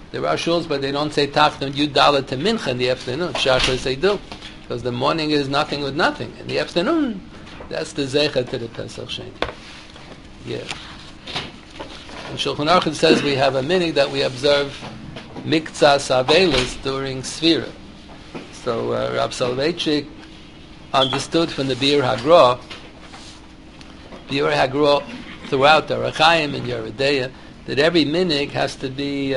There are shuls, but they don't say Tachnun Yud Dalet to Mincha in the afternoon. Shachris they do. Because the morning is nothing with nothing. In the afternoon, that's the Zecha to the Pesach Sheni. Yeah. In Shulchan Aruch it says we have a minig that we observe Miktsas Avelis during Sfira. So Rab Soloveitchik understood from the Bir Hagra throughout the Rechaim and Yeridea, that every minig has to be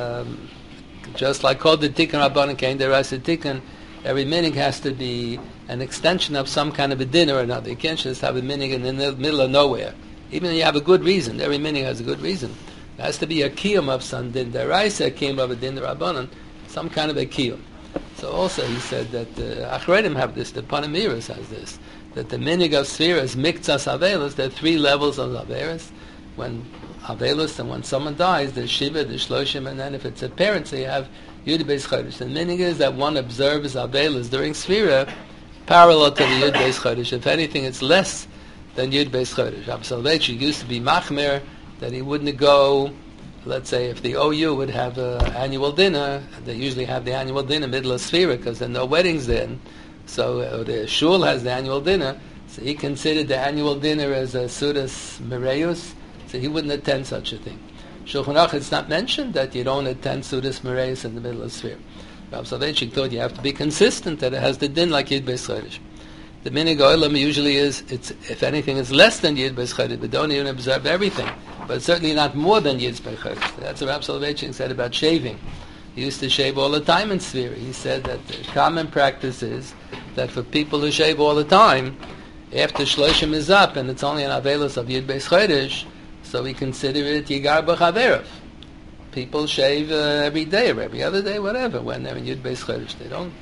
just like called the Tikkun Rabbanan Kain Derasa Tikkun. Every minig has to be an extension of some kind of a din or another. You can't just have a minig in the middle of nowhere. Even if you have a good reason, every minig has a good reason. There has to be a kiyum of some din deraisa, a kiyum of a din Rabbanan, some kind of a kiyum. So also he said that Achreidim have this, the Panamiris has this, that the minig of Sfira is Miktsas Avelis. There are 3 levels of Avelis. When Avelis, and when someone dies, there's Shiva, there's Shloshim, and then if it's a parent, so you have Yud Beis Chodesh. The minig is that one observes Avelis during Sfira parallel to the Yud Beis Chodesh. If anything, it's less than Yud Beis Chodesh. Rab Soloveitchik used to be machmer that he wouldn't go, let's say if the OU would have an annual dinner, they usually have the annual dinner middle of Sfira because there are no weddings then, so the shul has the annual dinner, so he considered the annual dinner as a Sudas Mireus, so he wouldn't attend such a thing. Shulchan Aruch, it's not mentioned that you don't attend Sudas Mireus in the middle of Sfira. Rab Soloveitchik thought you have to be consistent, that it has the din like Yud Beis Chodesh. The minig olam usually is, it's if anything is less than Yud Beis Chodesh, but don't even observe everything. But certainly not more than Yud Beis Chodesh. That's what Rab Soloveitchik said about shaving. He used to shave all the time in Sfira. He said that the common practice is that for people who shave all the time, after Shloshim is up and it's only an Avelos of Yud Beis Chodesh, so we consider it Yigar B'Chaverav. People shave every day or every other day, whatever, when they're in Yud Beis Chodesh.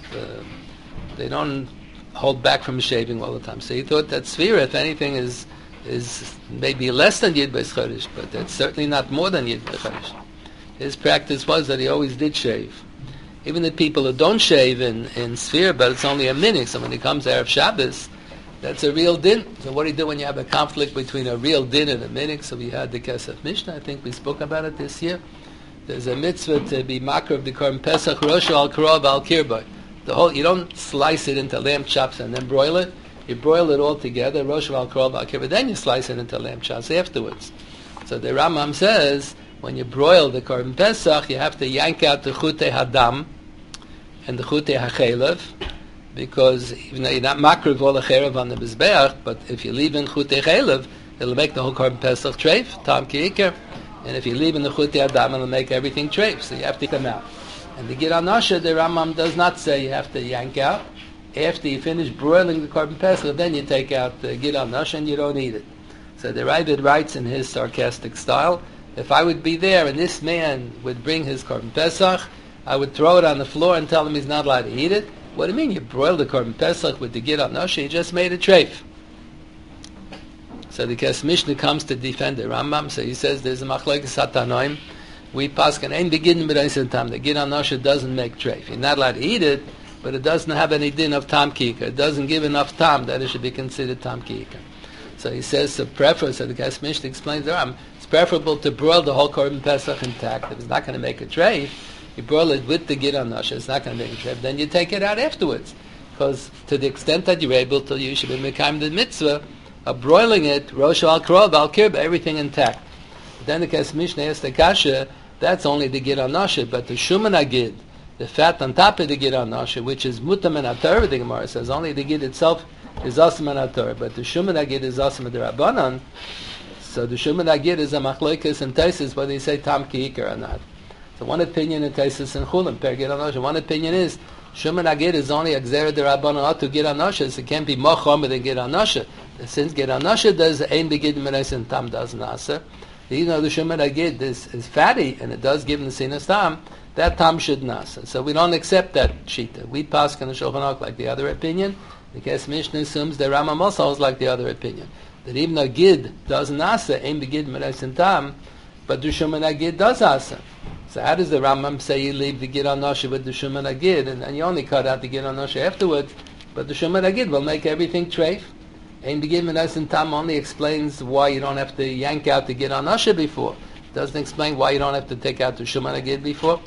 They don't hold back from shaving all the time. So he thought that Sfira, if anything, is maybe less than Yud Beis Chodesh, but it's certainly not more than Yud Beis Chodesh. His practice was that he always did shave. Even the people who don't shave in Sfira, but it's only a minig, so when he comes Erev Shabbos, that's a real din. So what do you do when you have a conflict between a real din and a minig? So we had the Kesef Mishnah, I think we spoke about it this year. There's a mitzvah to be makar of the Korban Pesach, Rosh al Karov al Kirboi. You don't slice it into lamb chops and then broil it. You broil it all together, Rosh al Karov al Kirboi, then you slice it into lamb chops afterwards. So the Rambam says, when you broil the Korban Pesach, you have to yank out the Chutei Hadam and the Chutei HaChelev, because even though you're not makar of all the Chelev on the Mizbeach, but if you leave in Chutei Chelev, it'll make the whole Korban Pesach treif, Tam Ki'ikar. And if you leave in the Chutei Hadam, it'll make everything treif, so you have to take them out. And the Gid HaNashe, the Rambam does not say you have to yank out. After you finish broiling the Korban Pesach, then you take out the Gid HaNashe and you don't eat it. So the Ravid writes in his sarcastic style, if I would be there and this man would bring his Korban Pesach, I would throw it on the floor and tell him he's not allowed to eat it. What do you mean you broiled the Korban Pesach with the Gid HaNashe? You just made a treif. So the Kesef Mishnah comes to defend the Rambam, so he says there's a machlokes hatanoim. We paskin ein begin mit tam. The Gid HaNashe doesn't make treif. You're not allowed to eat it, but it doesn't have any din of tam ki'ikar. It doesn't give enough tam that it should be considered tam ki'ikar. So he says the preference, so the Kesef Mishnah explains the Rambam, it's preferable to broil the whole Korban Pesach intact. If it's not going to make a treif, you broil it with the Gid HaNashe, it's not going to make a treif, then you take it out afterwards. Because to the extent that you're able to, you should be mekayim the mitzvah of broiling it, Rosh al Karov al Kirboi, everything intact. Then the Kesef Mishnah asks the kasha, that's only the Gid HaNashe, but the Shuman HaGid, the fat on top of the Gid HaNashe, which is mutam and atar, the Gemara says, only the Gid itself is asam and atar, but the Shuman HaGid is asam and Rabbanan. So the Shuman HaGid is a machlokes and Taisus, whether you say tam ki'ikar or not. So one opinion in Taisus and Chulam, per Gid HaNashe, one opinion is, Shuman HaGid is only a Gzera de Rabbanan to Gid HaNashe, so it can't be more chomer than Gid HaNashe. Since Gid HaNashe does ein begid meres and tam does nasa, even though the Shuman HaGid is fatty and it does give the sinas tam, that tam should nasa. So we don't accept that shita. We pass on the Shulchan Aruch like the other opinion. The Kesef Mishnah assumes the Rambam also holds like the other opinion, that even though Gid does nasa, ein begid meres and tam, but the Shuman HaGid does asa. So how does the Rambam say you leave the Gid HaNashe with the Shuman HaGid and you only cut out the Gid HaNashe afterwards, but the Shuman HaGid will make everything treif? Ein begid meres and tam only explains why you don't have to yank out the Gid HaNashe before. It doesn't explain why you don't have to take out the Shuman HaGid before.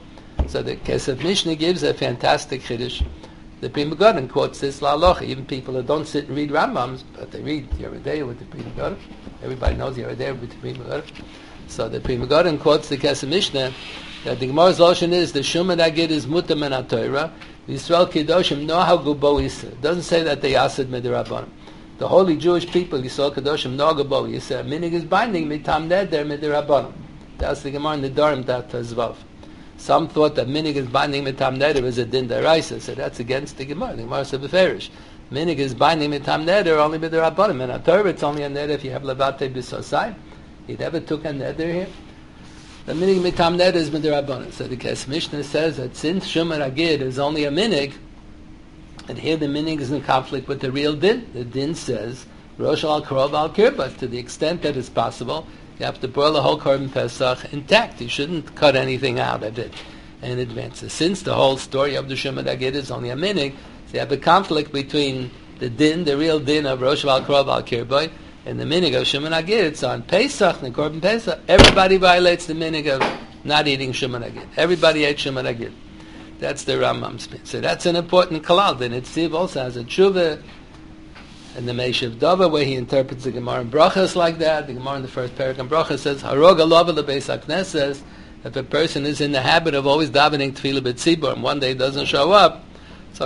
So the Kesef Mishnah gives a fantastic chiddush. The Pri Megadim quotes this la'alocha. Even people that don't sit and read Rambams, but they read Yoreh De'ah with the Pri Megadim. Everybody knows Yoreh De'ah with the Pri Megadim. So the Pri Megadim quotes the Kesef Mishnah that the Gemara's lashon is the Shumad Agid is mutar min haTorah. The Yisrael Kedoshim nohagu bo Yisrael. It doesn't say that they asid midrabanan. The holy Jewish people, Yisrael Kedoshim nohagu bo Yisrael. Minig is binding mitam neder midrabanan. That's the Gemara in the Darim that Zvav. Some thought that minig is binding mitam neder is a din deraisa, so that's against the Gemara. The Gemara said beferish. Minig is binding mitam neder only midrabanan. In haTorah it's only a neder if you have levate b'sosai. He never took a neder here. The minig mitam neder is midrabanan. So the Kesef Mishnah says that since Shumar Agid is only a minig, and here the minig is in conflict with the real din. The din says Rosh al Karov al Kirbas. To the extent that it's possible, you have to boil the whole Korban Pesach intact. You shouldn't cut anything out of it in advance. So since the whole story of the Shumar Agid is only a minig, so you have a conflict between the din, the real din of Rosh al Karov al Kirbas, and the minig of Shuman Agid. It's on Pesach, the Korban Pesach. Everybody violates the minig of not eating Shuman Agid. Everybody ate Shuman Agid. That's the Rambam spin. So that's an important kalal. The Nitziv also has a tshuva, and the Meishav Dava, where he interprets the Gemara in Brachas like that. The Gemara in the first parak in Brachas says, Harog alava lebeis haknes says, if a person is in the habit of always davening tefillah b'tzibur, and one day doesn't show up, so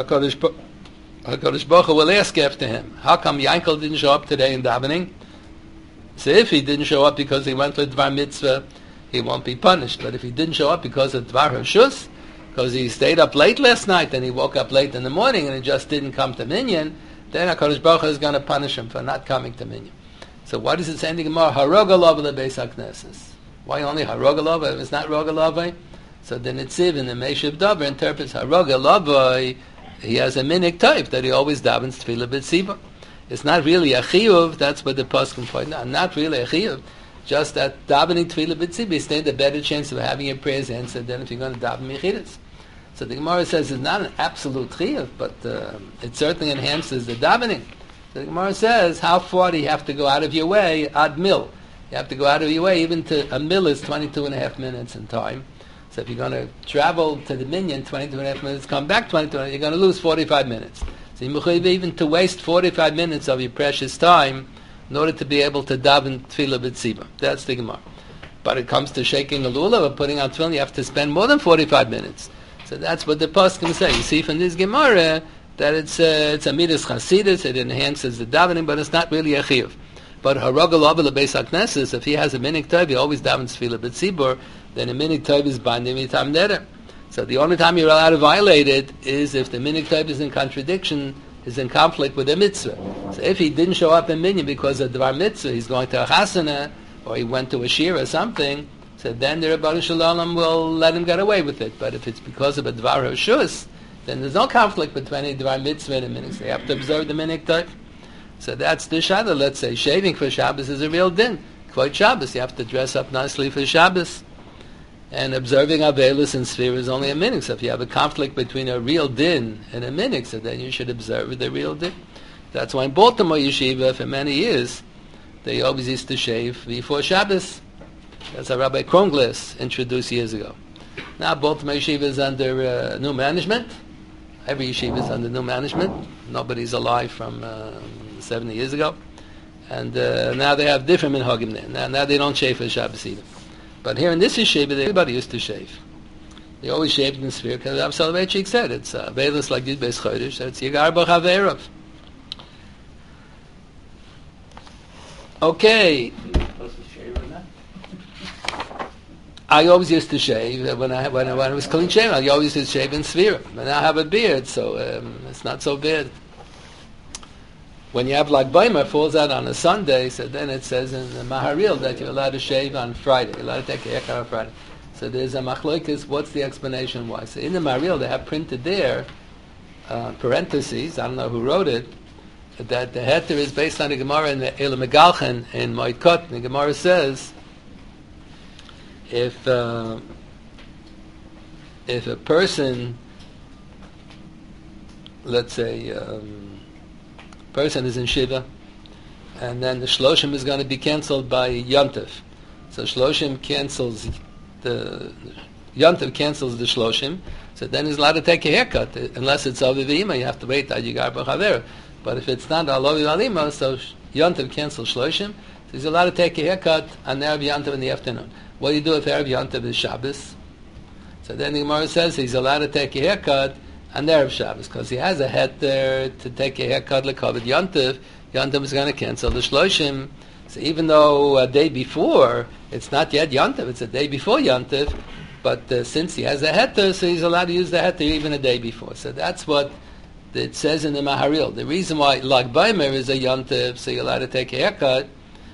HaKadosh Baruch Hu will ask after him, how come Yankel didn't show up today in davening? So if he didn't show up because he went to a Dvar Mitzvah, he won't be punished. But if he didn't show up because of Dvar Hashus, because he stayed up late last night and he woke up late in the morning and he just didn't come to Minyan, then HaKadosh Baruch Hu is going to punish him for not coming to Minyan. So what does it say in the Gemara? Harog alav lebeis hakneses. Why only Harog alav? If it's not Rog alav, so the Nitziv in the Meishav Davar interprets Harog alav. He has a minik type that he always davens tefillah b'tziba. It's not really a chiyuv. That's what the poskim point out. Not really a chiyuv. Just that davening tefillah b'tziba, you stand a better chance of having your prayers answered than if you're going to daven mechidas. So the Gemara says it's not an absolute chiyuv, but it certainly enhances the davening. So the Gemara says, how far do you have to go out of your way? Ad mil. You have to go out of your way. Even to a mil is 22 and a half minutes in time. So if you're going to travel to the Minyan 22 and a half minutes, come back 22 you're going to lose 45 minutes. So you're mechuyev even to waste 45 minutes of your precious time in order to be able to daven tefillah b'tziba. That's the Gemara. But it comes to shaking a lulav or putting on tefillin, you have to spend more than 45 minutes. So that's what the poskim say. You see from this Gemara that it's a midas chasidus, it enhances the davening, but it's not really a chiyuv. But harog alav lebeis hakneses, if he has a minik tov, he always davens tefillah b'tzibur, then a minik tov is binding mitam neder. So the only time you're allowed to violate it is if the minik tov is in contradiction, is in conflict with a mitzvah. So if he didn't show up in minyan because of dvar mitzvah, he's going to a chasana, or he went to a shir or something, so then the Rebbeinu Shalom will let him get away with it. But if it's because of a dvar hashus, then there's no conflict between a dvar mitzvah and a minik. So you have to observe the minik tov. So that's the shada. Let's say shaving for Shabbos is a real din. Kvod Shabbos, you have to dress up nicely for Shabbos. And observing Avelis and Sfira is only a minig. So if you have a conflict between a real din and a minig, so then you should observe the real din. That's why in Baltimore Yeshiva, for many years, they always used to shave before Shabbos. That's how Rabbi Kronglis introduced years ago. Now Baltimore Yeshiva is under new management. Every yeshiva is under new management. Nobody's alive from 70 years ago. And now they have different minhagim there. Now they don't shave for Shabbos either. But here in this yeshiva, everybody used to shave. They always shaved in Sfir, because Rav Soloveitchik said it's Veilus like Yud Beis Chodesh, it's Yigar Bach Averav. Okay. I always used to shave when I was clean shaven. I always used to shave in Sfira. But now I have a beard, so it's not so bad. When you have like Baimer falls out on a Sunday, so then it says in the Maharil that you're allowed to shave on Friday. You're allowed to take a haircut on Friday. So there's a machlokes. What's the explanation why? So in the Maharil they have printed there parentheses. I don't know who wrote it. That the heter is based on the Gemara in the Eila Megalchen in Moed Kot. The Gemara says if a person, let's say, person is in Shiva, and then the Shloshim is going to be cancelled by Yontif. So Shloshim cancels the Yontif cancels the Shloshim, so then he's allowed to take a haircut, unless it's Aviv V'Ima, you have to wait till you gar b'chaver. But if it's not Al Aviv Alima, so Yontif cancels Shloshim, so he's allowed to take a haircut on Erev Yontif in the afternoon. What do you do if Erev Yontif is Shabbos? So then the Gemara says he's allowed to take a haircut on Erev Shabbos, because he has a head there to take a haircut l'kavod Yontif. Yontif is going to cancel the Shloshim. So even though a day before, it's not yet Yontif, it's a day before Yontif, but since he has a heter, so he's allowed to use the heter even a day before. So that's what it says in the Maharil. The reason why Lag Baimer is a Yontif, so you're allowed to take a haircut,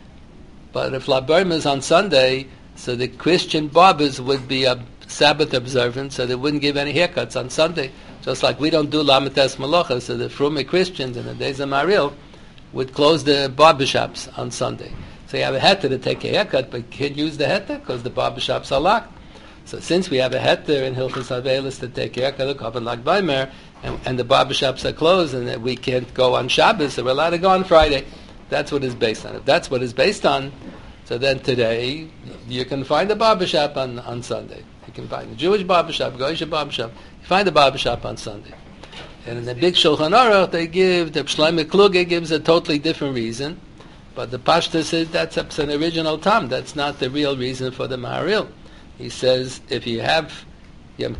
but if Lag Baimer is on Sunday, so the Christian barbers would be a Sabbath observant, so they wouldn't give any haircuts on Sunday. Just like we don't do Lamites Malacha, so the Frume Christians in the days of Maharil would close the barbershops on Sunday. So you have a heter to take a haircut, but you can't use the heter because the barbershops are locked. So since we have a heter in Hilchos Avelis to take a haircut, look up in Lag Baimer, and the barbershops are closed, and that we can't go on Shabbos, so we're allowed to go on Friday. That's what it's based on. If that's what it's based on, so then today you can find a barbershop on Sunday. You can find a Jewish barbershop, Goyish barbershop. You find a barbershop on Sunday. And in the big Shulchan Aruch, the Shlomo Kluge gives a totally different reason, but the Pashta says that's an original tam. That's not the real reason for the Maharil. He says if you have Lag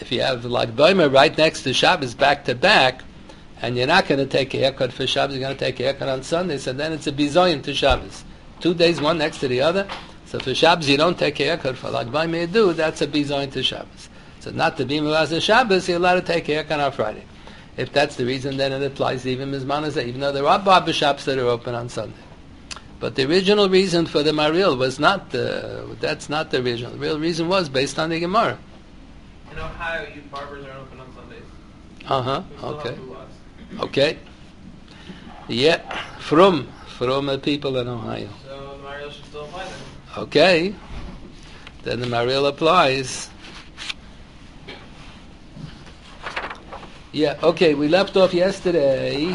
Baimer right next to Shabbos back to back, and you're not going to take a haircut for Shabbos, you're going to take a haircut on Sunday, so then it's a bizoyin to Shabbos. 2 days, one next to the other. So for Shabbos you don't take a haircut, for Lag Baimer you do, that's a bizoyin to Shabbos. So not to be Mevaz on Shabbos, you're allowed to take a haircut on Friday. If that's the reason, then it applies even Mizman Hazeh, even though there are barbershops that are open on Sunday. But the original reason for the Maharil was not that's not the original. The real reason was based on the Gemara. In Ohio, you barbers aren't open on Sundays. Okay. Okay. Yeah, from the people in Ohio. So the Maharil should still apply then. Okay. Then the Maharil applies. Yeah, okay, we left off yesterday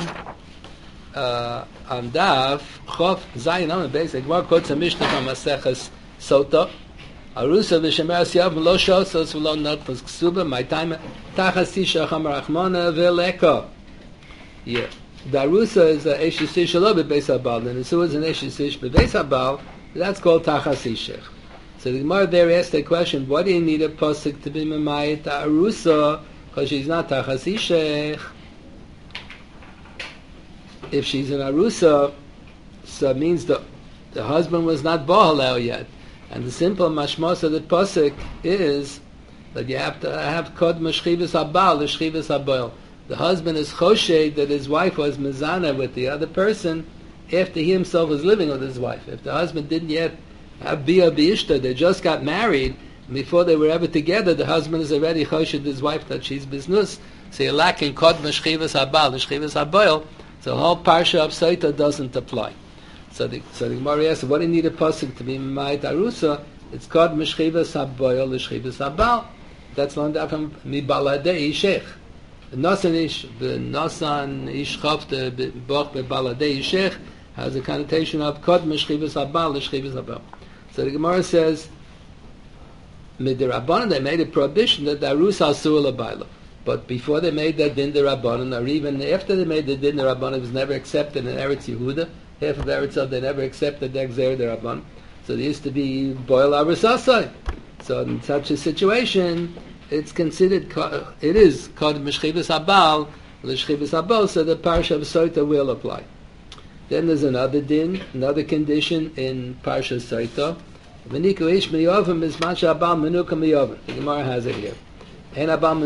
on Daf Chof Zayin Amud Beis. The Gemara quotes a Mishnah from Maseches Sota. Arusa v'shemeras yav lo shosos v'lo notfos ksuba. My time tachas tisha chamar achmona v'leka. Yeah, the Arusa is a eshes tisha lo bebeis habal, and so is an eshes tish bebeis habal. That's called tachas ishech. So the Gemara there asked the question: what do you need a pasuk to be memayit Arusa? Because she's not tachas ishech. If she's an arusa, so it means the husband was not bohalel yet. And the simple mashmos of the pasuk is that you have to have kod meshchivas habal, l'shchivas haboil. The husband is choshed that his wife was mezana with the other person after he himself was living with his wife. If the husband didn't yet have bia b'ishta, they just got married, and before they were ever together, the husband is already choshed his wife that she's biznus. So you're lacking kod meshchivas habal, l'shchivas haboil. So the whole parsha of Saita doesn't apply. So the Gemara asks, what do you need a pasuk to be Ma'it Arusa? It's called Meshchivas HaBoil, L'Shchivas HaBal. That's learned out from Mibaladei Ishech. The Nasan Ish Chavte Boch Bebaladei Ishech has a connotation of Kod Meshchivas HaBal, L'Shchivas HaBal. So the Gemara says, Midirabbanan, they made a prohibition that the Arusa Asur L'Baila. But before they made that din d'Rabbanan, or even after they made the din d'Rabbanan, it was never accepted in Eretz Yehuda. Half of Eretz Yisrael, they never accepted the Gzer d'Rabbanan. So there used to be boil arusasai. So in such a situation, it's considered, it is called Meshchivas Habal, L'Shchivas Habal, so the Parsha of Soita will apply. Then there's another din, another condition in Parsha Soita. V'niku ish miyovim is masha abal menuka miyovim. The Gemara has it here. The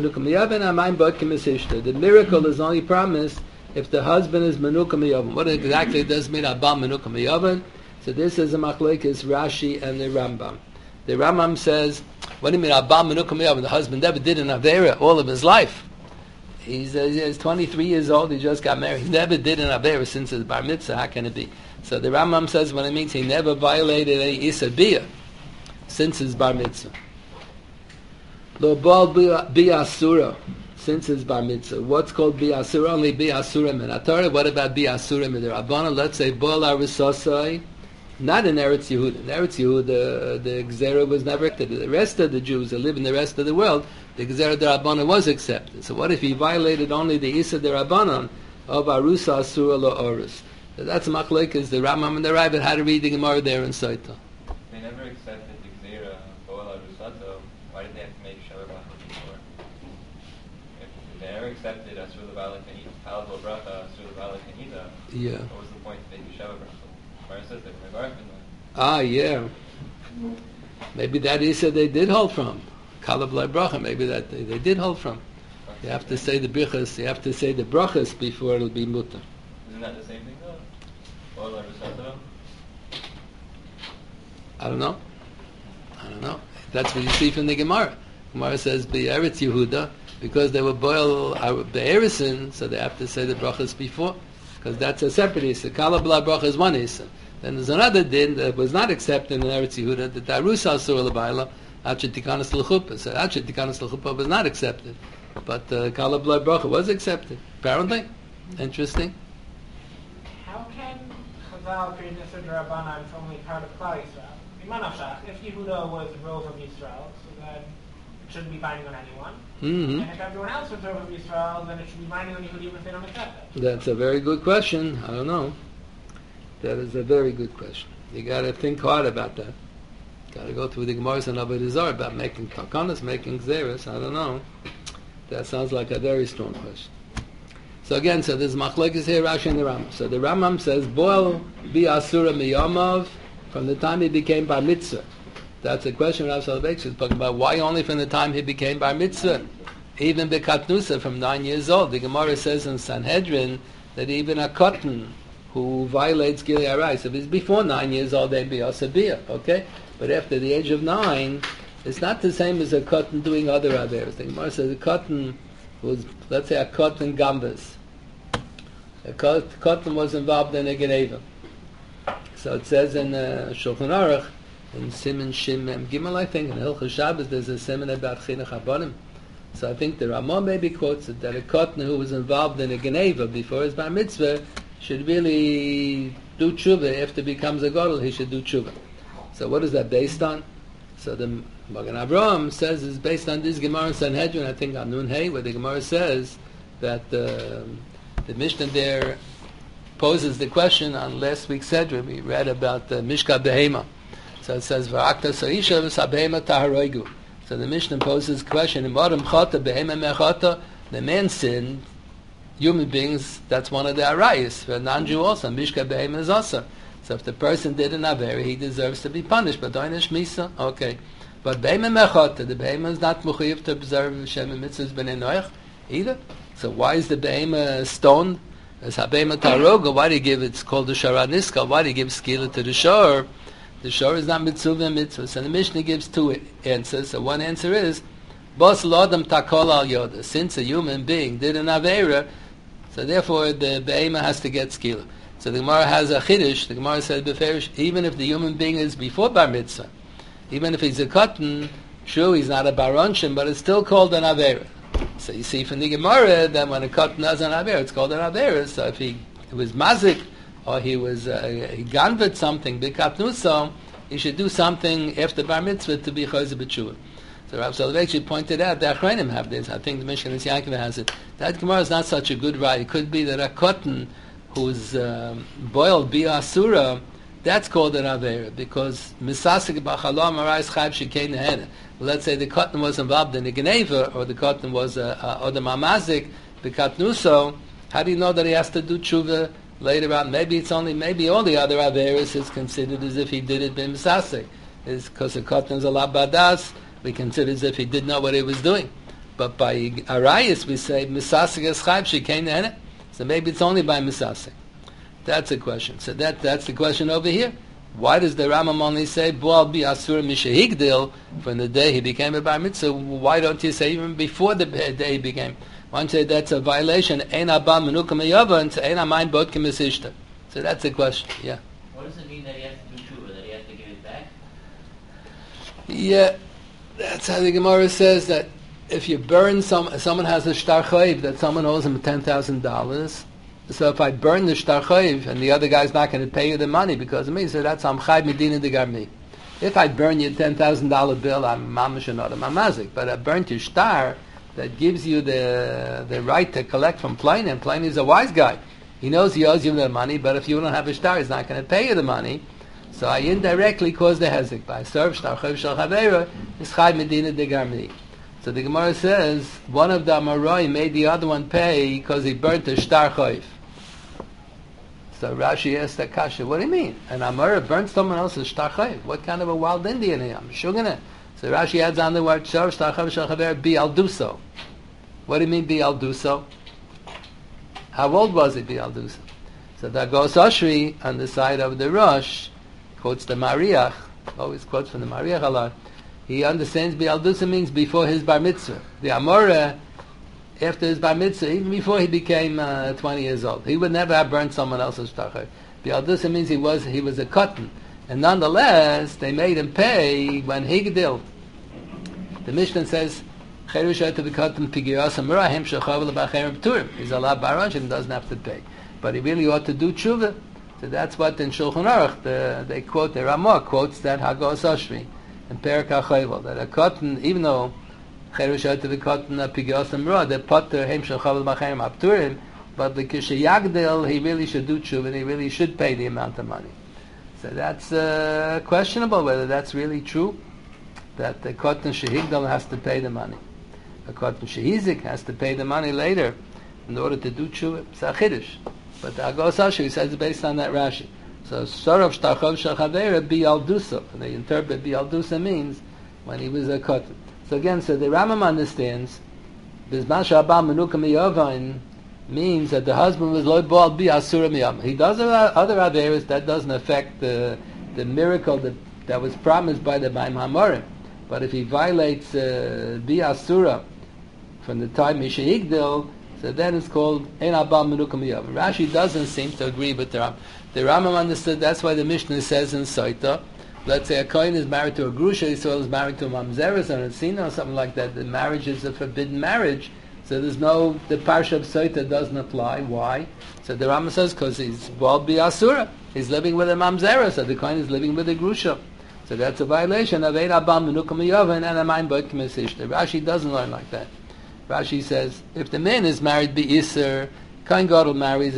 miracle is only promised if the husband is menuka miyovin. What exactly does mean abam menuka miyovin? So this is a machlekes Rashi and the Rambam. The Rambam says, what do you mean abam menuka miyovin? The husband never did an avera all of his life. He's 23 years old. He just got married. He never did an avera since his bar mitzvah. How can it be? So the Rambam says what it means he never violated any isabiyah since his bar mitzvah. Lo bal bi'asura, since his bar mitzvah. What's called bi'asura? Only bi'asura min Torah. What about bi'asura min Rabbana? Let's say bal arisosai, Not in Eretz Yehuda. In Eretz Yehuda, the Gzera was never accepted. The rest of the Jews that live in the rest of the world, the Gzera D'Rabbanan was accepted. So what if he violated only the Issa D'Rabbanan of Arusa Asura Lo Orus? So that's Machlekes, the Rambam and the Rabbit, how to read the Gemara there in Saita. They never accepted the Gzera Boel Arusato. Why did they have to make Shabbat Bracha before? If they never accepted Asura L'Bala Kanida, Halal Bracha, Asura L'Bala Kanida, Yeah. what was the point of making Shabbat Bracha? Gemara says they were Mevarch in that. Ah, yeah. Maybe that Issa they did hold from. Kalav Lai Bracha, maybe that they did hold from. You have to say the brichas, you have to say the brachas before it'll be mutter. Isn't that the same thing though? Boel Arusato? I don't know. That's what you see from the Gemara. Gemara says, Be'eretz Yehuda, because they were boil Be'erisin, so they have to say the brachas before, because that's a separate Issa. Kalav Lai Bracha is one Issa. Then there's another din that was not accepted in Eretz Yehuda, that Arusa Asur L'Bayla, Achet Tikanas L'Chuppah. So Achet Tikanas L'Chuppah was not accepted. But Kalav Lai Bracha was accepted, apparently. Interesting. How can Chazal create Nisr D'Rabbanan if only part of Klal Yisrael? Imanavshach, if Yehuda was Rov of Yisrael, so then it shouldn't be binding on anyone. Mm-hmm. And if everyone else was Rov of Yisrael, then it should be binding on Yehuda even if they don't accept it. That's a very good question. I don't know. That is a very good question. You got to think hard about that. Got to go through the Gemara and Avodah Zarah about making takanas, making xeris. I don't know. That sounds like a very strong question. So again, so there's machlekes here, Rashi and the Rambam. So the Rambam says, Boel bi asura miyamav, from the time he became bar mitzvah. That's a question Rav Soloveitchik is talking about. Why only from the time he became bar mitzvah? Even bekatnusa, from 9 years old. The Gemara says in Sanhedrin that even a katan who violates Gili Arais, if he's before 9 years old, they'd be asabiyah, okay? But after the age of 9, it's not the same as a katan doing other averos. The Gemara says a katan was, let's say, a katan gambas. A katan was involved in a geneva. So it says in Shulchan Aruch, in Siman Shim Mem Gimel, I think, in Hilchos Shabbos, there's a simon about chinuch habanim. So I think the Ramah maybe quotes it, that a katan who was involved in a geneva before his bar mitzvah should really do tshuva. After he becomes a gadol, he should do tshuva. So what is that based on? So the Magen Avraham says it's based on this Gemara in Sanhedrin, I think on Nun Hey, where the Gemara says that the Mishnah there poses the question on last week's Sedra. We read about the Mishka Behema. So it says, V'akta Sa'isha V'sabehema Taharoigu. So the Mishnah poses the question, Im Adam Chata Behema Mechata, the man sinned, human beings, that's one of the arayas. For a non-Jew also, Mishka Behema is also. So if the person did an avera, he deserves to be punished. But Doinish Misa, okay. But Behema Mechata, the Behema is not Mechuyev to observe Shem Mitzvahs B'nei Noach either. So why is the Behema stoned? As Habehema Taroga, why do you give, it's called the Shara Niska, why do you give Skila to the Shor? The Shor is not Mitzvah and Mitzvah. So the Mishnah gives two answers. So one answer is, Bos Lodam Takol Al Yoda. Since a human being did an avera, so therefore the Behema has to get Skila. So the Gemara has a Chiddush. The Gemara says, Beferish, even if the human being is before Bar Mitzvah, even if he's a Katan, true, he's not a Baronshim, but it's still called an avera. So you see from the Gemara that when a Katan does an avera, it's called an avera. So if he was mazik, or he was he ganvet something, b'katnuso, he should do something after Bar Mitzvah to be Chozeh B'tshuva. So Rav Soloveitchik pointed out the Achronim have this. I think the Mishnah Yaakov has it. That Gemara is not such a good right. It could be that a Katan who's boiled bi'asura, that's called an avera, because misasik b'chalam arais chayv shekei nehena. Let's say the Katan was involved in a geneva, or the Katan was a odem amazik, b'katnuso. How do you know that he has to do tshuva later on? Maybe all the other averas is considered as if he did it b'misasik. It's because the Katan is a labadas, we consider as if he did know what he was doing. But by arayis we say misasik es chayv shekei nehena. So maybe it's only by misasik. That's a question. So that's the question over here. Why does the Rambam only say Boal bi asur mishahigdil from the day he became a bar mitzvah? Why don't you say even before the day he became? Why don't you say that's a violation? Ein abba menukam yava and ein amayin bot kemisishta. So that's the question. Yeah. What does it mean that he has to do tshuva? That he has to give it back? Yeah, that's how the Gemara says that if you burn someone has a shtar chayiv that someone owes him $10,000, So if I burn the shtar chayiv and the other guy's not going to pay you the money because of me, so that's I'm chayv medina de garmi. If I burn your $10,000 bill, I'm mamash and not a mamazik. But I burnt your shtar that gives you the right to collect from Pliny, and Pliny is a wise guy. He knows he owes you the money, but if you don't have a shtar, he's not going to pay you the money. So I indirectly caused the hezek by serve shtar chayiv shel chavera is chayv medina de garmi. So the Gemara says one of the Amaroi made the other one pay because he burnt the shtar chayiv. So Rashi asked the kasha, what do you mean? An Amora burnt someone else's shtar chayiv. What kind of a wild Indian I am? Shugana. So Rashi adds on the word serve shtar chayiv shel chavera bi al duso. What do you mean bi al duso? How old was he bi al duso? So the Agos Oshri on the side of the Rosh quotes the Mariach, always quotes from the Mariach a lot. He understands Bi'al Dusa means before his bar mitzvah. The Amora, after his bar mitzvah, even before he became 20 years old, he would never have burned someone else's shtar. Bi'al Dusa means he was a cotton, and nonetheless they made him pay when he gedil. The Mishnah says, he's allowed barash and doesn't have to pay, but he really ought to do tshuva. So that's what in Shulchan Aruch they quote. The Ramah quotes that Hagos Oshri. And Perak HaChayvel, that a cotton, even though Cherush to the cotton Pigos Amra, they put the Hem Shel Chavel B'Chaim Apturim, but the Kishayagdil, he really should do tshuva, and he really should pay the amount of money. So that's questionable whether that's really true, that the cotton Shehigdal has to pay the money. A cotton Shehizik has to pay the money later in order to do tshuva. It's a Chiddush. But the Agos Oshri says based on that Rashi. So Sorof Shtarchov Shachavera Bi'al Dusa, and they interpret Bi'al Dusa means when he was a cotton. So again, so the Rambam understands Bizman Shabam Menuka Miyovain means that the husband was Loi Baal Bi Asura Miyam. He does other Averas that doesn't affect the miracle that was promised by the Baim Hamorim. But if he violates Bi Asura from the time Misha Higdil, so then it's called Ein Abal Menuka Miyovain. Rashi doesn't seem to agree with the Rambam. The Rambam understood that's why the Mishnah says in Soita, let's say a Kohen is married to a Grusha, Yisrael is married to a Mamzeres or a Sina or something like that. The marriage is a forbidden marriage, so the Parsha of Soita doesn't apply. Why? So the Rambam says because he's Baal Bi'asura. He's living with a Mamzeres, so the Kohen is living with a Grusha. So that's a violation of Ein Abal Menuka Miyovain and a Maim Beit K'mesishta. Rashi doesn't learn like that. Rashi says if the man is married Bi'isr, Kohen Gadol marries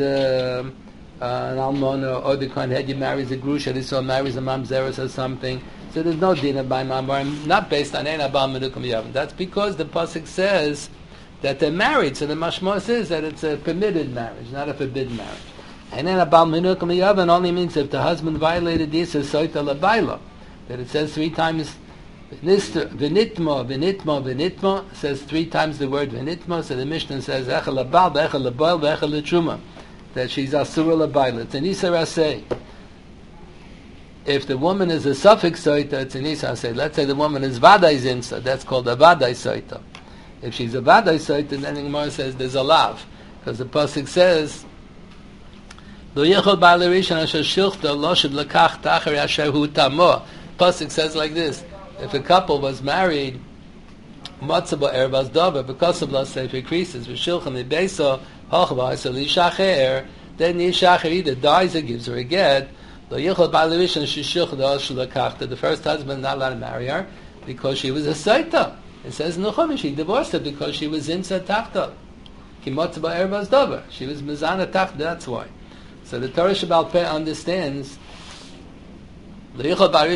an almona, or the Kohen Hedya marries a grusha, Yisrael marries a mamzeres or something. So there's no din by mamzeres, not based on Ein Abal Menuka Miyovain. That's because the pasuk says that they're married. So the mashma says that it's a permitted marriage, not a forbidden marriage. And Ein Abal Menuka Miyovain only means if the husband violated this soita labaila. That it says 3 times v'nitmo, v'nitmo, v'nitmo. It says 3 times the word v'nitmo. So the Mishnah says echel labal, echel laboil, echel l'truma. That she's asura labaila. It's an isar asay. If the woman is a suffix soita, it's an isar asay. Let's say the woman is vaday zimsa. That's called a vaday soita. If she's a vaday soita, then the Gemara says there's a lav, because the pasuk says lo yechol ba'al rishon asher shilchta lo should lekach ta'achar asher hu tamo. Pasuk says like this: if a couple was married, matzah ba'erbas davar, because of let's say if it increases v'shilchem ibeso. Then the Yishacher either dies or gives her a get. The first husband is not allowed to marry her because she was a Saita. It says in the Chumash he divorced her because she was Zimsa Tachta. She was Mizana Tachta, that's why. So the Torah Shabbal Peh understands that's why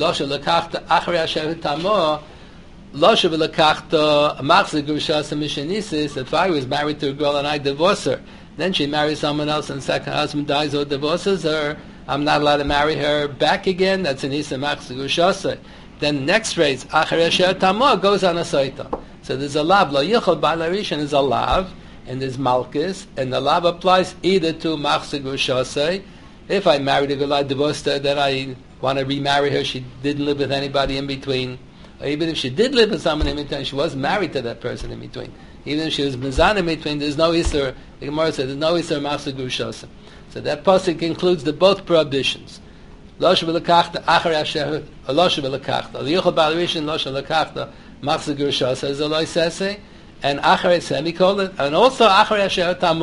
if I was married to a girl and I divorce her, then she marries someone else and the second husband dies or divorces her, I'm not allowed to marry her back again. That's an Isa Machzik Ushasa. Then the next phrase, Achar Asher Tamor, goes on a Saita. So there's a lav, Lo Yichol Ba'al Rishon is a lav, and there's Malchus, and the lav applies either to Machzik Ushasa. If I married a girl, I divorced her, then I want to remarry her, she didn't live with anybody in between. Even if she did live with someone in between, she was married to that person in between. Even if she was mizan in between, there's no isur. The Gemara says there's no isur mafsek grushasim. So that pasuk includes the both prohibitions. Losh v'lekachta achar asher losh v'lekachta liyochol ba'al rishon losh v'lekachta mafsek grushas as Eloi says, and achar semicolon, and also achar asher tamor.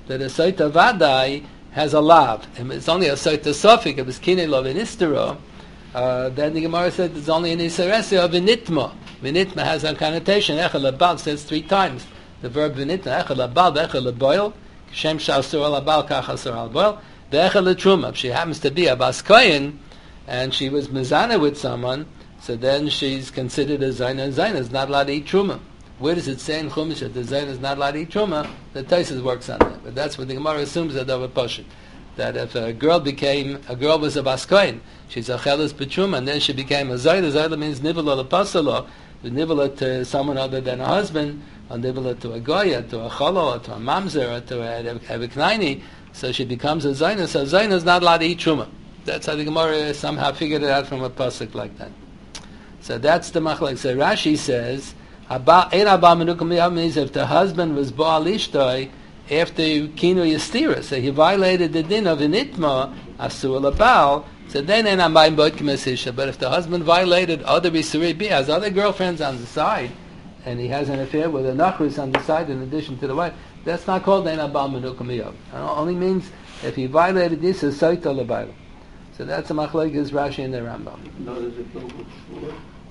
that a Soita Vadai has a lav. And it's only a Soita Sofik, if it's Kinei Lo V'Nistero, then the Gemara said it's only an Iseresi of V'Nitma. V'Nitma has a connotation, Echel Abal says 3 times. The verb V'Nitma, Echel Abal, Echel Aboil, Shem Shasur Al Abal, Kach Asur Al Aboil, Echel Truma. If she happens to be a Bas Koyin, and she was Mizana with someone, so then she's considered a Zaina, and Zaina is not allowed to eat Truma. Where does it say in Chumash that the Zaina is not allowed to eat Truma? The Taisus works on that. But that's what the Gemara assumes that over Pashut. That if a girl was a Bas Koyin, she's a Chelis B'Truma, and then she became a Zaina. Zaina means Nivala L'Pasalo, Nivala to someone other than a husband, or Nivala to a Goya, to a Cholo, or to a Mamzer, or to a Eviknaini, so she becomes a Zaina. So Zaina is not allowed to eat Truma. That's how the Gemara somehow figured it out from a pasuk like that. So that's the machlek. So Rashi says, means if the husband was Baal Ishtoi after Kinu Yastira, so he violated the din of Initma, Asur Labal, so then Enamayim Bot K'Mesisha. But if the husband violated other Isuri, he has other girlfriends on the side, and he has an affair with a Nachris on the side in addition to the wife, that's not called Enabal Menukum Miyav. It only means if he violated this, it's Soita Labayla. So that's a machlekes Rashi and the Rambam. No, there's a Gilgul Shvua.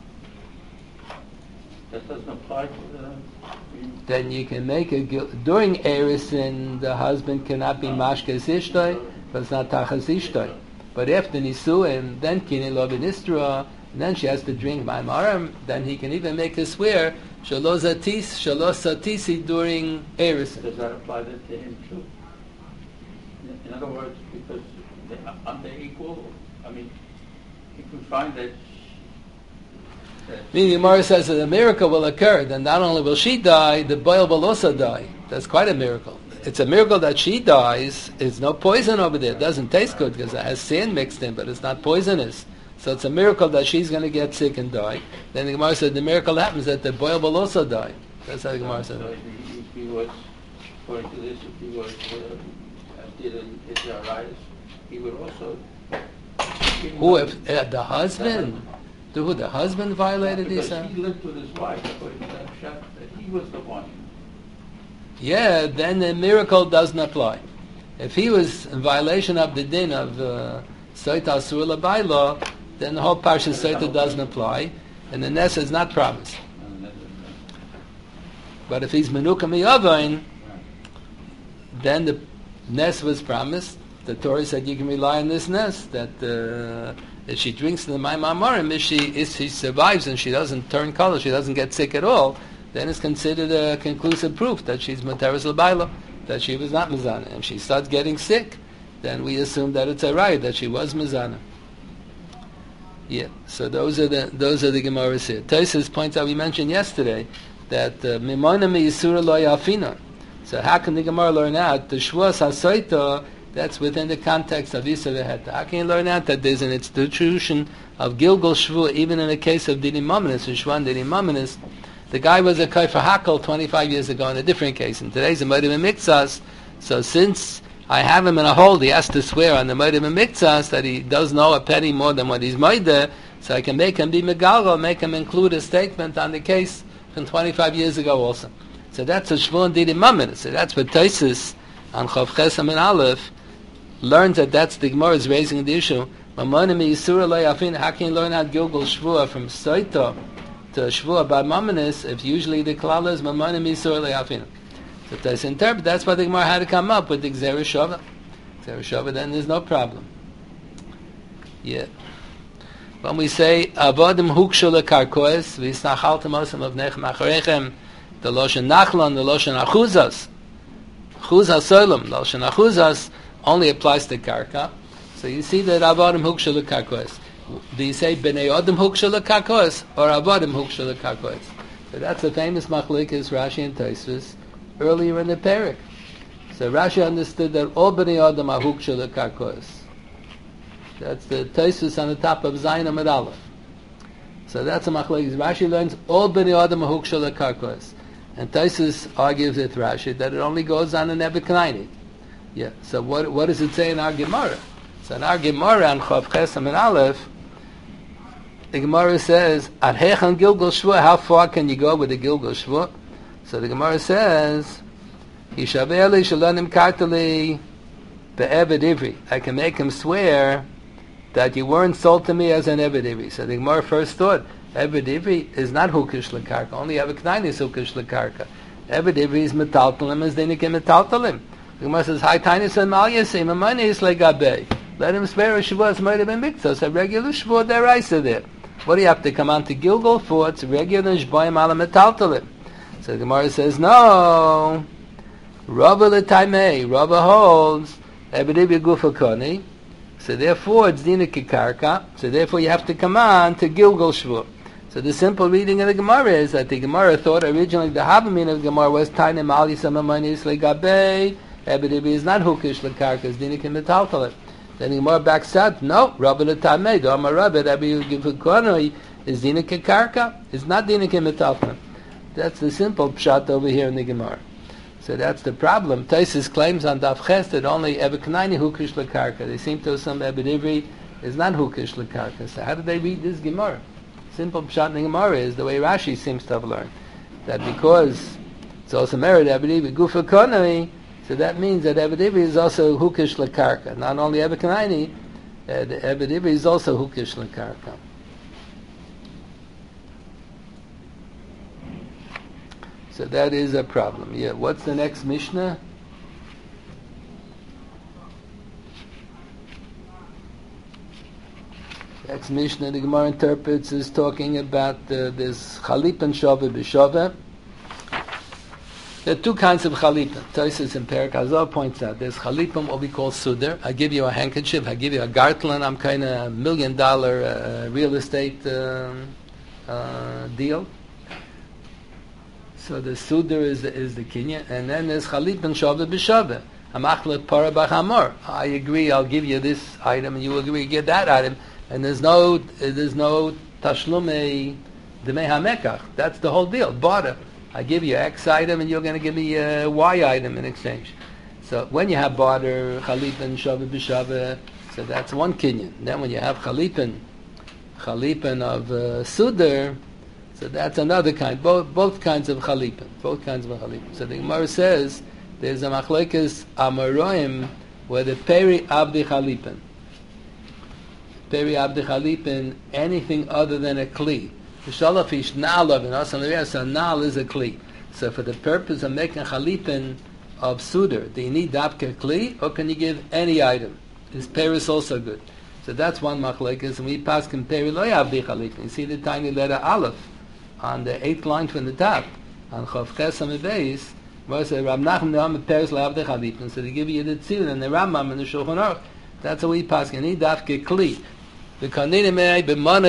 That doesn't apply to the... Then you can make a during Erisin, the husband cannot be mashkes ishtoi, but it's not tachas ishtoi. But after nisuin, then kini lo b'nistra, and then she has to drink ma'amarim. Then he can even make a swear shalo satisi during Erisin. Does that apply to him too? In other words, because aren't they equal? I mean, if we find that... Meaning the Gemara says that a miracle will occur, then not only will she die, the boil will also die. That's quite a miracle. It's a miracle that she dies. There's no poison over there. It doesn't taste good because it has sand mixed in, but it's not poisonous. So it's a miracle that she's going to get sick and die. Then the Gemara said the miracle happens that the boil will also die. That's how the Gemara said So it. if he was, according to this, if he was did his rights, he would also... Who, if the husband? Who, the husband violated because this? he lived with his wife, according to that chef, that he was the one. Yeah, then the miracle doesn't apply. If he was in violation of the din of Soita Asur L'Baylo, then the whole Parsha Soita doesn't apply, and the Ness is not promised. But if he's Menuka Miyavain, then the Ness was promised. The Torah said you can rely on this Ness, that if she drinks the Mayim Amarim, if she survives and she doesn't turn color, she doesn't get sick at all, then it's considered a conclusive proof that she's Materes L'Baylo, that she was not Mizana. And she starts getting sick, then we assume that it's a right, that she was Mizana. Yeah, so those are the Gemaras here. Tosfos points out, we mentioned yesterday, that Mimona Me'Yisura Lo Yafina. So how can the Gemara learn out the Shvuas HaSoita? That's within the context of Yisra V'Heta. How can you learn out that there's an institution of Gilgul Shvu, even in the case of Dinim Maminis, Shvan Dinim Maminis? The guy was a Kaifer Hakel 25 years ago in a different case, and today's a Modim Miktsas. So since I have him in a hold, he has to swear on the Modim Miktsas that he does know a penny more than what he's Moide, so I can make him be Megalgo, make him include a statement on the case from 25 years ago also. So that's a Shvan Dinim Maminis. So that's what Tosfos on Chav Chesam and Aleph learns that that's the Gemara is raising the issue. How can you learn out Gilgul Shvua from Soita to Shvua by Mamanis if usually the klala is Mamonim Yisur Le'afin? So to interpret, that's why the Gemara had to come up with the Gzera Shava. Gzera Shava, then there's no problem. Yeah. When we say Avodim Hukshu Le'karkoes V'isnachaltem Osam of Nechem Acharechem, the Loshen Nachlon, the Loshen Achuzas, Chuzas Solam, the Loshen Achuzas, only applies to karka. So you see that Avodim Huksha L'Karkoes. Do you say B'nei Odom Huksha L'Karkoes or Avodim Huksha L'Karkoes? So that's a famous machlekes Rashi and Tosfos earlier in the parak. So Rashi understood that all B'nei Odom are Huksha L'Karkoes. That's the Tosfos on the top of Zayin Amud Aleph. So that's a machlekes. Rashi learns all B'nei Odom are Huksha L'Karkoes. And Tosfos argues with Rashi that it only goes on in Nebuchadnezzar. Yeah. So what does it say in our Gemara? So in our Gemara on Chav Chesam and Aleph, the Gemara says, "Ad hechan Gilgul Shvua." How far can you go with the Gilgul Shvua? So the Gemara says, Yishaveli shalonim kartali be'eved ivri. I can make him swear that you weren't sold to me as an eved ivri. So the Gemara first thought, eved ivri is not hukish l'karka. Only eved knaini is hukish l'karka. Eved ivri is metaltalim as dinikim metaltalim. The Gemara says, "Hi, tainis and mal yasim, and money is legabei." Let him swear a shavua might have been miktos, a regular shavua deraisa there. What do you have to come on to Gilgal for? It's regular shboim ala metaltalim. So the Gemara says, no. Rava l'taimei. Rava holds eved ivri gufa koni. So therefore it's dina kikarka. So therefore you have to come on to Gilgal shvur. So the simple reading of the Gemara is that the Gemara thought originally the Havamin of the Gemara was tainim al yisam amanis legabei. Eved ivri is not hukish lekarka. It's dina kimetaltalim. Then the Gemara backs out. No, Rabbi l'tamei. Do amar Rabbi Rabbi Yudgifukonoi is dina kikarka. It's not dina kimetaltalim. That's the simple pshat over here in the Gemara. So that's the problem. Taisus claims on Daf Ches that only Eved Knaini hukish lekarka. They seem to assume Eved ivri is not hukish lekarka. So how do they read this Gemara? Simple pshat in the Gemara is the way Rashi seems to have learned that because it's also married Eved ivri gufa konoi, so that means that Eved ivri is also hukish lekarka. Not only Eved Knaini, the Eved ivri is also hukish lekarka. So that is a problem. Yeah. What's the next Mishnah? Next Mishnah the Gemara interprets is talking about this Chalipin Shove B'Shove. There are two kinds of Chalipin. Tosfos in Perek Hazor points out there's Chalipin, what we call Suder. I give you a handkerchief, I give you a gartlan, I'm kind of $1 million real estate deal. So the Suder is the Kinyan, and then there's Chalipin Shove B'Shove. Amachlet Para B'Chamor. I agree, I'll give you this item, and you agree to get that item. And there's no tashlumei demei hamekach. That's the whole deal. Barter. I give you X item, and you're going to give me a Y item in exchange. So when you have barter, chalipin shaveh b'shaveh, so that's one kinyan. Then when you have chalipin of suder, so that's another kind. Both kinds of chalipin. Both kinds of chalipin. So the Gemara says there's a machlekes amaroim where the peri abdi chalipin. Peri abdi chalipin, anything other than a kli. The shalafish na'alav and asan na'al is a kli. So for the purpose of making chalipin of suder, do you need dapka kli, or can you give any item? Is peri also good? So that's one machlekes, and we pass in peri lo abdi chalipin. You see the tiny letter aleph on the 8th line from the top on Chav Ches Beis, where it says Rab Nachman Ne'am Peres lo abdi chalipin. So they give you the tzil and the Rambam and the Shulchan Aruch. That's how we pass. You need dapka kli. Mana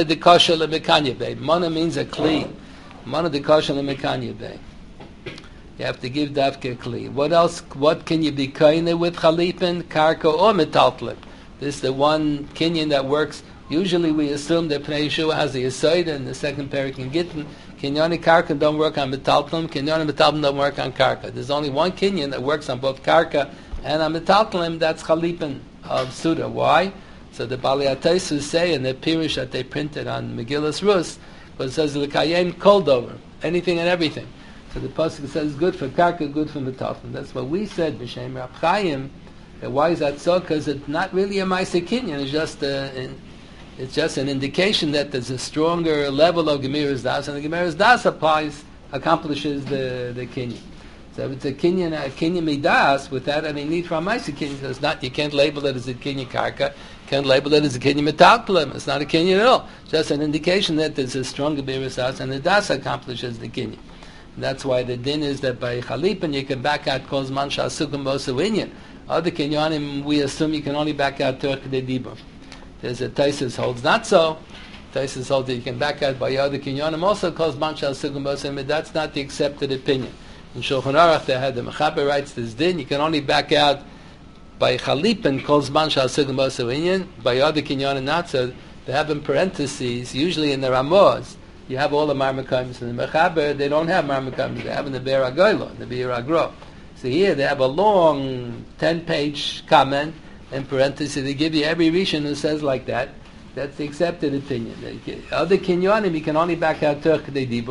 means a kli. Mana de kasha lemekanya bay. You have to give dafke kli. What else? What can you be kaine with chalipin, karka, or metaltlip? This is the one kinyan that works. Usually we assume that Pnei Yeshua has the Yesod and the second parak in Gittin. Kinyani karka don't work on metaltlim. Kinyani metaltlim don't work on karka. There's only one kinyan that works on both karka and on metaltlim. That's chalipin of Suda. Why? So the Balei HaTosfos say in the Pirush that they printed on Megillas Rus, but it says l'kayem koldover, anything and everything. So the pasuk says good for karka, good for metaltlim. That's what we said b'shem Rab Chaim. Why is that so? Because it's not really a ma'aseh kinyan. It's just an indication that there's a stronger level of Gemiras Das, and the Gemiras Das accomplishes the kinyan. So if it's a kinyan midas, without any need for a ma'aseh kinyan, it's not. You can't label it as a kinyan karka. Can't label it as a kinyan metaltlim. It's not a kinyan at all. Just an indication that there's a stronger Gemiras Das, and the Das accomplishes the kinyan. That's why the din is that by chalipin you can back out kol zman sha'asukim b'osavinian. Other kinyanim we assume you can only back out torah k'dei dibur. There's a Tosfos holds not so. Tosfos holds that you can back out by other kinyanim also kol zman sha'asukim b'osavinian. That's not the accepted opinion. In Shulchan Aruch they had the Mechaber writes this din. You can only back out by chalipin kol zman sha'asukim b'osavinian. By other kinyanim not so. They have in parentheses usually in the Ramos. You have all the Marmakaims in the Mechaber, they don't have Marmakaims, they have in the Be'er HaGoyla, in the Be'er HaGro. So here they have a long 10-page comment, in parentheses, they give you every Rishon who says like that. That's the accepted opinion. Other Kinyonim, you can only back out Torah K'dei Dibur,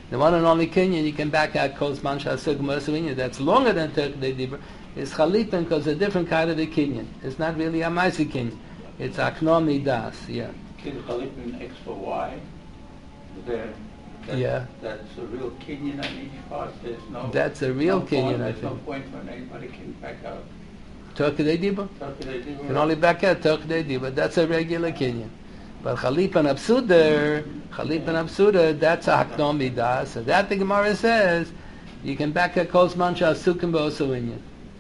The one and only Kenyan you can back out Kol Zman Sha'asuk Mosuinya. That's longer than Turkei Dibur. It's Chalipan because it's a different kind of a Kenyan. It's not really a Maisi Kenyan. It's Aknomi Das. Yeah. See the Chalipan X for Y. There. That's a real Kenyan on each part. There's no. That's a real Kenyan, I There's no think. point when anybody can back out. Turkei Dibur? Turkei Dibur. Can only back out Turkei Dibur. That's a regular Kenyan. But Chalipan Absuda, that's a Haknomi Das. So that the Gemara says, you can back out Kol Zman Sha'asukim B'Osuinya.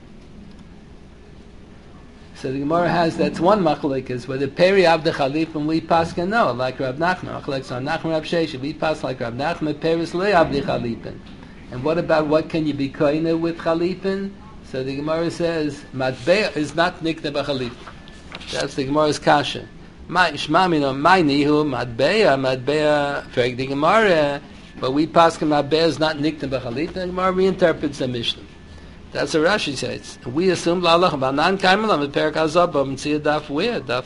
So the Gemara has, that's one machlekes, where the peri avde Chalipan we paskin no, like Rav Nachman. Machlekes on Nachman Rav Shesha, we pass like Rav Nachman, peris le avde Chalipan. And what about what can you be koine with Chalipan? So the Gemara says, Matbeah is not nikne b'Chalipan. That's the Gemara's kasha. My nihu Matbeah, frag the Gemara, but we paskin Matbeah is not nikne b'Chalipan. The Gemara reinterprets the Mishnah. That's what Rashi says. We assume la'alach b'anan kaimelam in Perak Hazabah and see a daf where daf.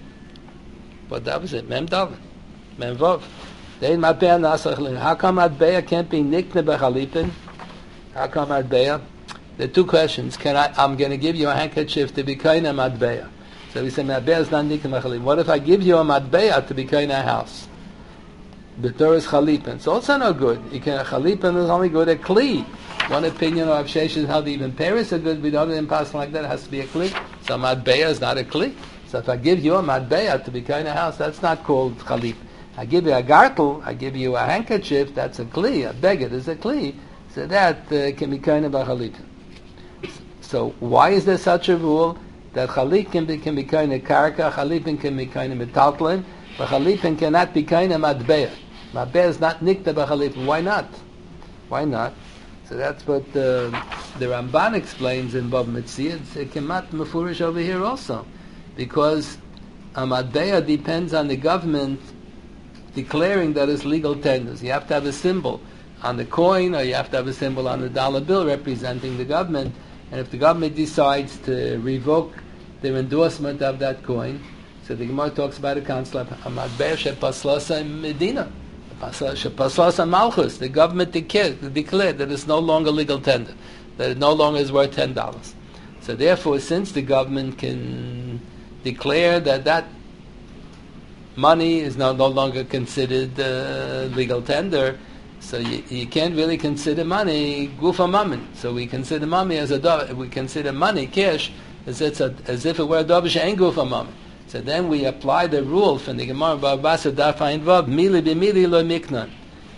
What daf is it? Mem David, Mem Vov. Dein Matbeah nasach. How come Matbeah can't be nikne b'Chalipan? How come Matbeah? There are two questions. I'm going to give you a handkerchief to be kaina Matbeah. So we say Matbeah is not nikne b'Chalipan. What if I give you a Matbeah to be kaina a house? The Torah is Chalipan. It's also no good. Chalipan is only good at Kli. One opinion of Sheish is how even Paris are good. We don't impass like that. It has to be a Kli. So Matbeah is not a Kli. So if I give you a Matbeah to be kind of house, that's not called Chalip. I give you a gartel, I give you a handkerchief, that's a Kli. A beged is a Kli. So that can be kind of a Chalip. So why is there such a rule that Chalip can be kind of karka, Chalipin can be kind of metaltlin, but Chalipin cannot be kind of Matbeah. Matbeah is not nikta b'Chalipin. Why not? Why not? So that's what the Ramban explains in Bab Metzia. It's a kemat mefurish over here also. Because a Matbeah depends on the government declaring that it's legal tenders. You have to have a symbol on the coin, or you have to have a symbol on the dollar bill representing the government. And if the government decides to revoke their endorsement of that coin, so the Gemara talks about a concept, a Matbeah shepaslasa in Medina. Shepaslasa Malchus, the government declared that it's no longer legal tender, that it no longer is worth $10. So therefore, since the government can declare that money is now no longer considered legal tender, so you can't really consider money gufa mammon. So we consider money we consider money cash as if it were a davar she'en gufa mammon. So then we apply the rule from the Gemara Ba'abasa Daf Ayin Vav, Mili b'mili lo miknan.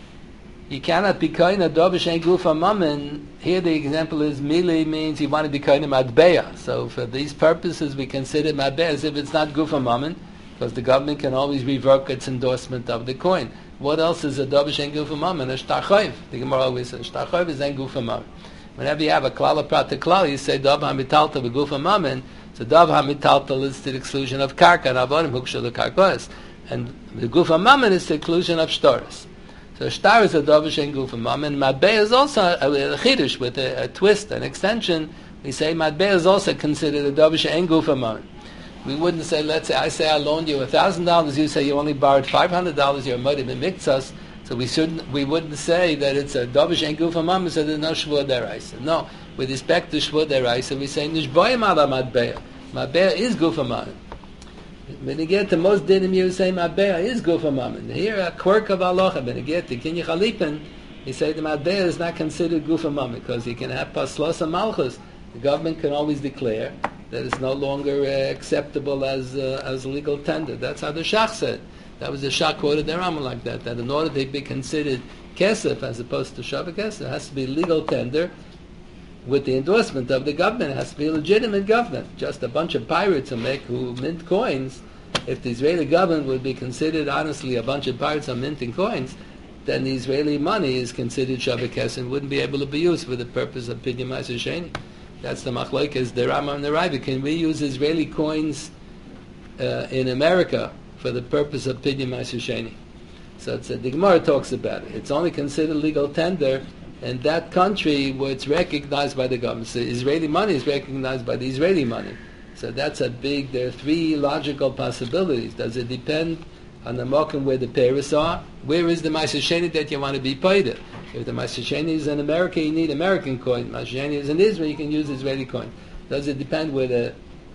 You cannot be kind of davar she'en gufa mammon. Here the example is Mili means you want to be kind of Matbeah. So for these purposes we consider Matbeah as if it's not gufa mammon, because the government can always revoke its endorsement of the coin. What else is a davar she'en gufa mammon? A shtachoiv. The Gemara always says shtachoiv is en gufa mammon. Whenever you have a klal prat klal, you say davar hamitalta v'gufa mammon. So davar hamitalta is to the exclusion of karka and avodim hukshel the karkos, and the gufa mammon is to the exclusion of shtaris. So shtar is a davar she'en gufa mammon. Matbeah is also a chidush with a twist, an extension. We say Matbeah is also considered a davar she'en gufa mammon. We wouldn't say, let's say I loaned you $1,000, you say you only borrowed $500, you're muddy b'miktzas, so we wouldn't say that it's a davar she'en gufa mammon, so there's no shvur deraisa. No, with respect to shvur deraisa, we say nishboyim ala Matbeah. Matbeah is gufa mammon. When you get to most dinim, you say Matbeah is gufa mammon. Here, a quirk of halacha, when you get to Kinyi Chalipin, you say the Matbeah is not considered gufa mammon, because you can have paslos and malchus. The government can always declare that it's no longer acceptable as legal tender. That's how the Shach said. That was the Shach quoted the Rambam like that in order to be considered kesef as opposed to shavah kesef, it has to be legal tender with the endorsement of the government. It has to be a legitimate government. Just a bunch of pirates who mint coins. If the Israeli government would be considered honestly a bunch of pirates who are minting coins, then the Israeli money is considered shavah kesef and wouldn't be able to be used for the purpose of Pidyon Ma'aser Sheni. That's the machlokes, the Rambam and the Raiva. Can we use Israeli coins in America for the purpose of Pidyon Ma'aser Sheni? So the Gemara talks about it. It's only considered legal tender in that country where it's recognized by the government. So Israeli money is recognized by the Israeli money. So that's there are three logical possibilities. Does it depend on the mokum where the Paris are. Where is the Ma'aser Sheni that you want to be paid? If the Ma'aser Sheni is in America, you need American coin. Ma'aser Sheni is in Israel, you can use Israeli coin. Does it depend where the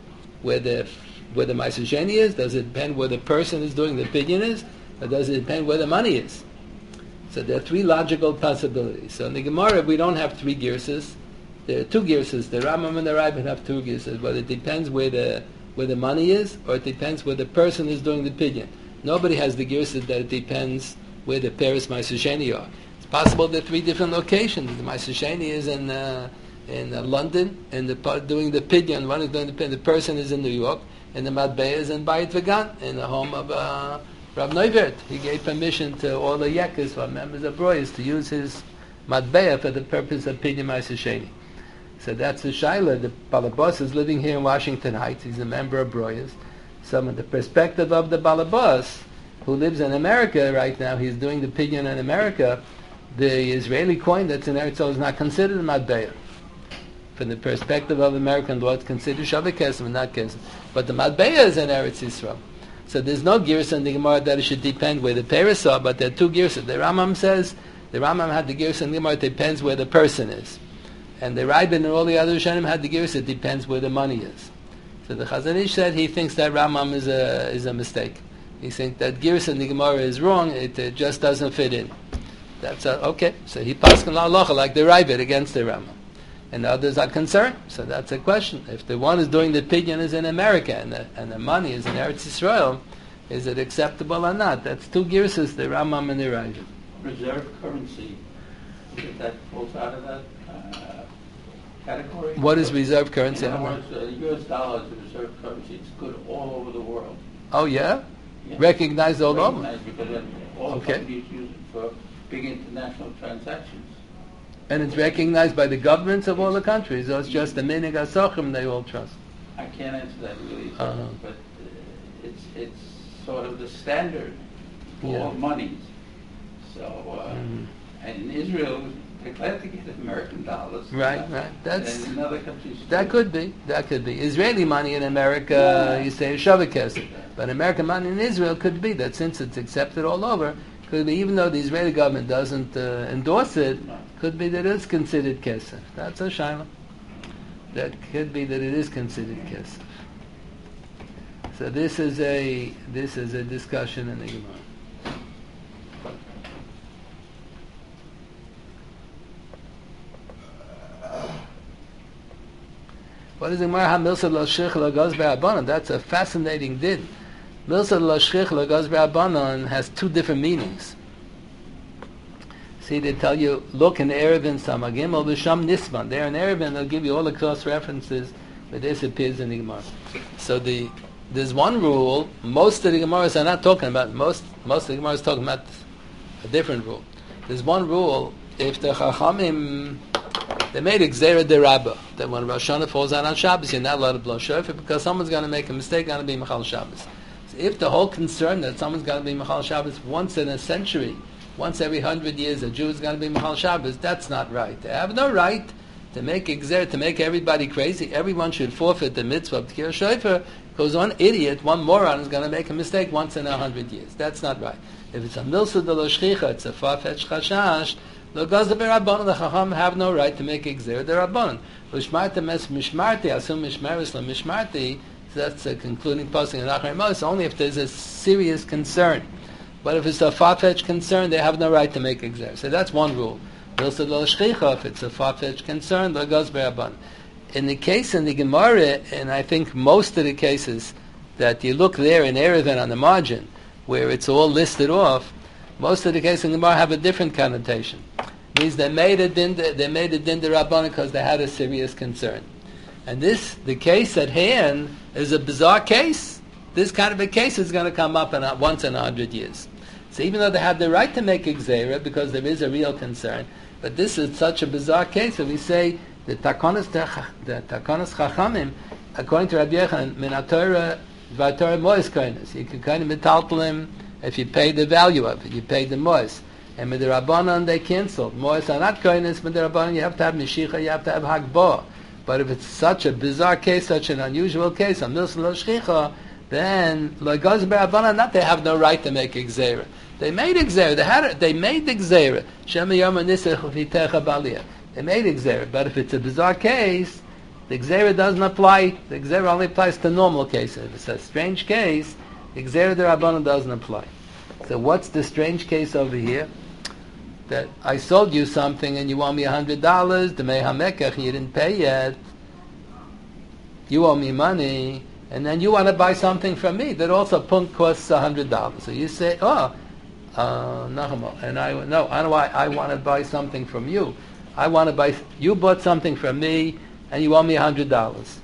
Ma'aser Sheni is? Does it depend where the person is doing the pidyon is? Or does it depend where the money is? So there are three logical possibilities. So in the Gemara, we don't have three girsas. There are two girsas. The Rambam and the Rabbah have two girsas, but it depends where the money is, or it depends where the person is doing the pidyon. Nobody has the girsa that it depends where the Paris Ma'aser Sheni are. It's possible there are three different locations. The Ma'aser Sheni is in London, and doing the pidyon. One is doing the pidyon. The person is in New York, and the Matbeya is in Bayit Vegan, in the home of Rav Neuvert. He gave permission to all the Yekas, for members of Broyas, to use his Matbeya for the purpose of pidyon Ma'aser Sheni. So that's the Shaila. The Balabas is living here in Washington Heights. He's a member of Broyas. So from the perspective of the Balabas, who lives in America right now, he's doing the pidyon in America, the Israeli coin that's in Eretz Yisrael is not considered a Matbeya. From the perspective of American law, it's considered Shaveh Kesem and not Kesem. But the Matbeya is in Eretz Yisrael. So there's no girsa in the Gemara that it should depend where the Paris are, but there are two girsas. The Rambam says, the Rambam had the girsa in the Gemara, it depends where the person is. And the Raibin and all the other Rishonim had the girsa, it depends where the money is. So the Chazon Ish said he thinks that Rambam is a mistake. He thinks that girsa in the Gemara is wrong, it just doesn't fit in. That's okay. So he paskin la'alacha like the Raibin against the Rambam. And others are concerned. So that's a question. If the one is doing the pidyon is in America and the money is in Eretz Yisrael, is it acceptable or not? That's two girsas, the Rambam and the Ravid. Reserve currency, that falls out of that category? What is reserve currency? In other words, U.S. dollar is a reserve currency. It's good all over the world. Oh, yeah? Yeah. Recognized all over? Recognized because all countries use it for big international transactions. And it's recognized by the governments of all the countries, or it's just the minig hasochim they all trust? I can't answer that really, but it's sort of the standard for all monies. So, and in Israel, they're glad to get American dollars. Right. And in other countries, that could be. Israeli money in America, you say Shaveh Kesem, but American money in Israel could be that since it's accepted all over. Could be, even though the Israeli government doesn't endorse it, could be that it is considered kesef. That's a shaila. That could be that it is considered kesef. So this is a discussion in the Gemara. What is the Gemara? Ha-milsa l'shich l'gaz be'abanan. That's a fascinating din. Milsa l'shich l'gaz be'abanan has two different meanings. See, they tell you, look in Erevin Samagim or B'Sham Nisman. There in Erevin, they'll give you all the cross references, but this appears in the Gemara. So there's one rule. Most of the Gemaras are not talking about. Most of the Gemaras talking about a different rule. There's one rule. If the Chachamim, they made a Gzeira Derabba, that when Rosh Hashanah falls out on Shabbos, you're not allowed to blow shofar because someone's going to make a mistake, going to be Mechal Shabbos. So if the whole concern that someone's going to be Mechal Shabbos once in a century, once every 100 years a Jew is going to be Mechal Shabbos, that's not right. They have no right to make Gzeira, to make everybody crazy. Everyone should forfeit the mitzvah of Tkir Shofar because one idiot, one moron is going to make a mistake once in 100 years. That's not right. If it's a milsa de lo shchicha, it's a far-fetched chashash, the Chacham have no right to make Gzeira derabbanan. L'shmarti mes mishmarti, asum mishmeres l'mishmarti, that's the concluding posting in Acharei Mos, only if there's a serious concern. But if it's a far-fetched concern, they have no right to make Gzeira. So that's one rule. If it's a far-fetched concern, the goes berabbanan. In the case in the Gemara, and I think most of the cases that you look there in Erevin on the margin, where it's all listed off, most of the cases in the Gemara have a different connotation. It means they made a din derabbanan because they had a serious concern. And the case at hand is a bizarre case. This kind of a case is going to come up once in 100 years. So even though they have the right to make a Gzeira because there is a real concern, but this is such a bizarre case that we say the Takonos Chachamim, according to Rabbi Yochanan, min haTorah v'aTorah mois koines. You can kind of metaltalim if you pay the value of it. You pay the mois. And with the Rabbanon they canceled. Mois are not koines. With the Rabbanon you have to have Meshicha, you have to have Hagbah. But if it's such a bizarre case, such an unusual case, a milsa lo shchicha, then Lagaz Barabanan, not they have no right to make a Gzeira. They made a Gzeira. They made the Gzeira. Shema Yom Nisech V'Techa Baliyah. They made a Gzeira. But if it's a bizarre case, the Gzeira doesn't apply. The Gzeira only applies to normal cases. If it's a strange case, the Gzeira Derabanan doesn't apply. So what's the strange case over here? That I sold you something and you owe me $100. The Mehamekach, you didn't pay yet. You owe me money. And then you want to buy something from me that also costs $100. So you say, Nachama, and I want to buy something from you. You bought something from me, and you owe me $100.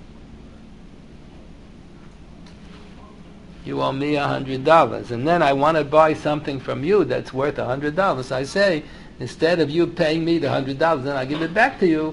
You owe me $100, and then I want to buy something from you that's worth $100. I say, instead of you paying me the $100, then I give it back to you.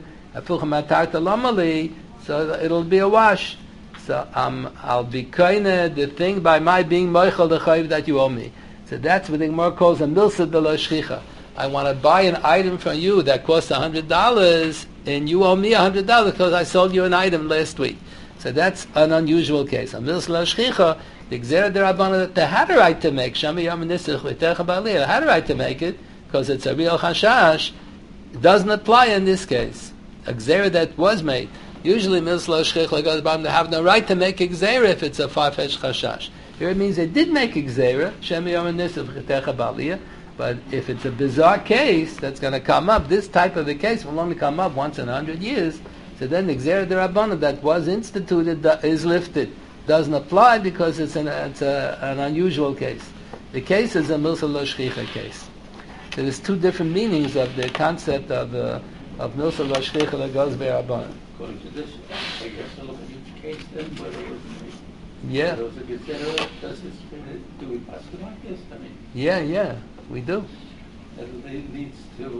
So it'll be a wash. So I'll be kaineh the thing by my being moichel the chayiv that you owe me. So that's what the Gemara calls a milsa de la shchicha. I want to buy an item from you that costs $100, and you owe me $100 because I sold you an item last week. So that's an unusual case. A milsa de la shchicha, the gzera derabbanan, they had a right to make. Shami yom nisich v'techa baliyah. They had a right to make it because it's a real chashash. It doesn't apply in this case. A gzera that was made. Usually, milsa shchich goes by they have no right to make a gzeira if it's a far-fetched chashash. Here it means they did make a gzeira, shem yom nisuf chetech baliyah. But if it's a bizarre case that's going to come up, this type of a case will only come up once in 100 years. So then the gzeira derabbanan that was instituted is lifted, doesn't apply because it's an unusual case. The case is a milsa lo shchicha case. There's two different meanings of the concept of milsa lo shchicha that goes derabbanan. According to this, I guess to look at each case then, whether it was yeah. Do we customize this? I mean, yeah, we do. That leads to a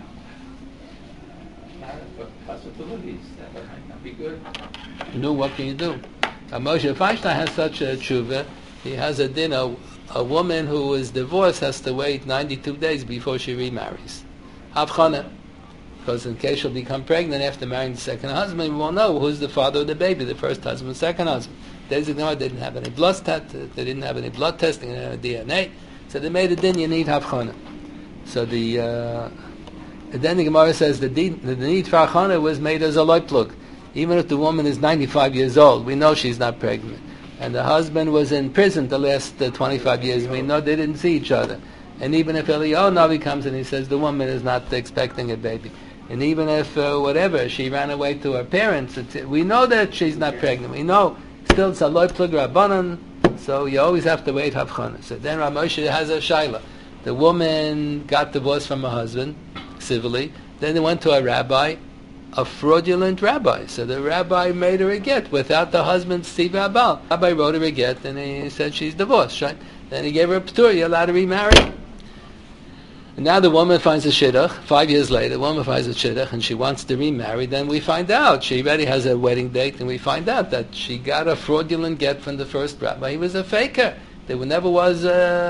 lot of possibilities that might not be good. No, what can you do? Moshe Feinstein has such a tshuva. He has a din. A woman who is divorced has to wait 92 days before she remarries. Havchana. Because in case she'll become pregnant after marrying the second husband, we won't know who's the father of the baby, the first husband, the second husband. They didn't have any blood testing, they didn't have any DNA, so they made a din, you need havchana. So then the Gemara says the need for havchana was made as a loiplug. Even if the woman is 95 years old, we know she's not pregnant. And the husband was in prison the last 25 years, we know they didn't see each other. And even if Eliyahu Navi comes and he says the woman is not expecting a baby, and even if she ran away to her parents, we know that she's not pregnant. We know still it's a loy plug rabbanan, so you always have to wait havchana. So then Rav Moshe has a shaila. The woman got divorced from her husband civilly. Then they went to a rabbi, a fraudulent rabbi. So the rabbi made her a get without the husband's tzivah abal. The rabbi wrote her a get, and he said she's divorced. Right? Then he gave her a p'tur. You're allowed to remarry. And now the woman finds a shidduch. 5 years later, the woman finds a shidduch and she wants to remarry. Then we find out she already has a wedding date, and we find out that she got a fraudulent get from the first rabbi. He was a faker. There never was.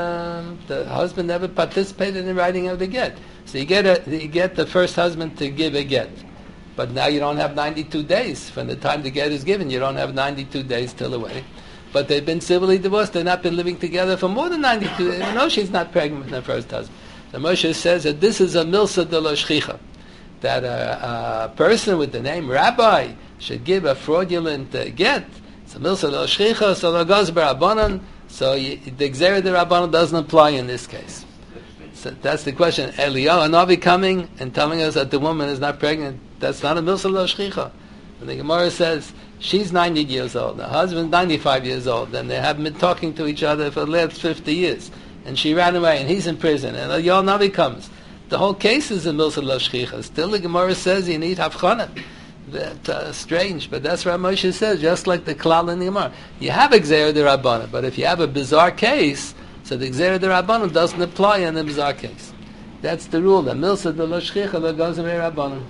The husband never participated in the writing of the get. So you get the first husband to give a get, but now you don't have 92 days from the time the get is given. You don't have 92 days till the wedding. But they've been civilly divorced. They've not been living together for more than 92 days. You know she's not pregnant with her first husband. So Moshe says that this is a milsa de la shchicha, that a person with the name rabbi should give a fraudulent get. It's a milsa de la shchicha, so the goes b'rabbanan, so the gzera de rabbanan doesn't apply in this case. So that's the question. Eliyahu Hanavi coming and telling us that the woman is not pregnant, that's not a milsa de la shchicha. And the Gemara says she's 90 years old, the husband's 95 years old, and they haven't been talking to each other for the last 50 years. And she ran away, and he's in prison, and Eliyahu Navi comes. The whole case is a milsa lo shchicha. Still, the Gemara says you need havchana. Strange, but that's what Moshe says, just like the klal in the Gemara. You have a gzera d'Rabbanan, but if you have a bizarre case, so the gzera d'Rabbanan doesn't apply in the bizarre case. That's the rule. The milsa de lo shchicha lo goes Rabbanan.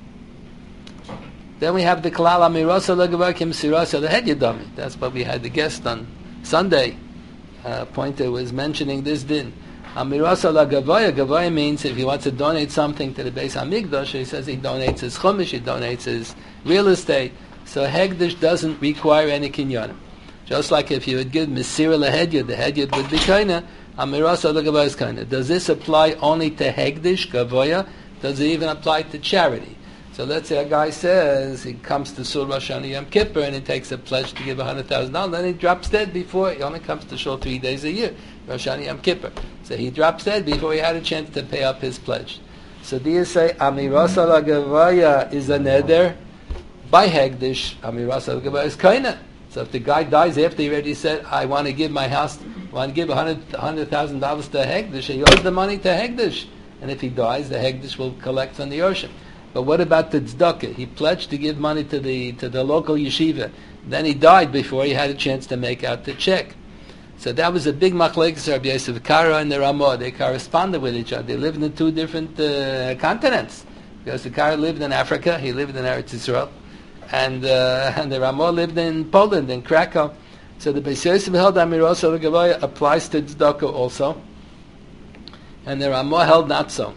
Then we have the klal amirasa lo gevakim sirasa the head yadami. That's what we had the guest on Sunday. Pointer was mentioning this din. Amirasa la gavaya. Gavaya means if he wants to donate something to the Beis Hamikdash, he says he donates his chumash, he donates his real estate. So hegdish doesn't require any kinyanim. Just like if you would give Mesira Lehedyot, the Hedyot would be Kaina, Amirasa Legavaya is Kaina. Does this apply only to Hegdish, Gavoya? Does it even apply to charity? So let's say a guy says he comes to Shul Rosh Hashanah Yom Kippur and he takes a pledge to give $100,000, then he drops dead before, he only comes to Shul 3 days a year, Rosh Hashanah Yom Kippur. So he drops dead before he had a chance to pay up his pledge. So do you say Amirasa Legavaya is a neder? By Hegdish, Amirasa Legavaya is Kaina. So if the guy dies after he already said, I want to give my house, I want to give $100,000 to Hegdish, he owes the money to Hegdish. And if he dies, the Hegdish will collect from the ocean. But what about the tzedakah? He pledged to give money to the local yeshiva. Then he died before he had a chance to make out the check. So that was a big machlekes Rabbi Yosef Karo and the Ramah. They corresponded with each other. They lived in two different continents. Yosef Karo lived in Africa. He lived in Eretz Yisrael. And the Ramah lived in Poland, in Krakow. So the Beis Yosef held Amirasa Legavaya applies to tzedakah also. And the Ramah held not so.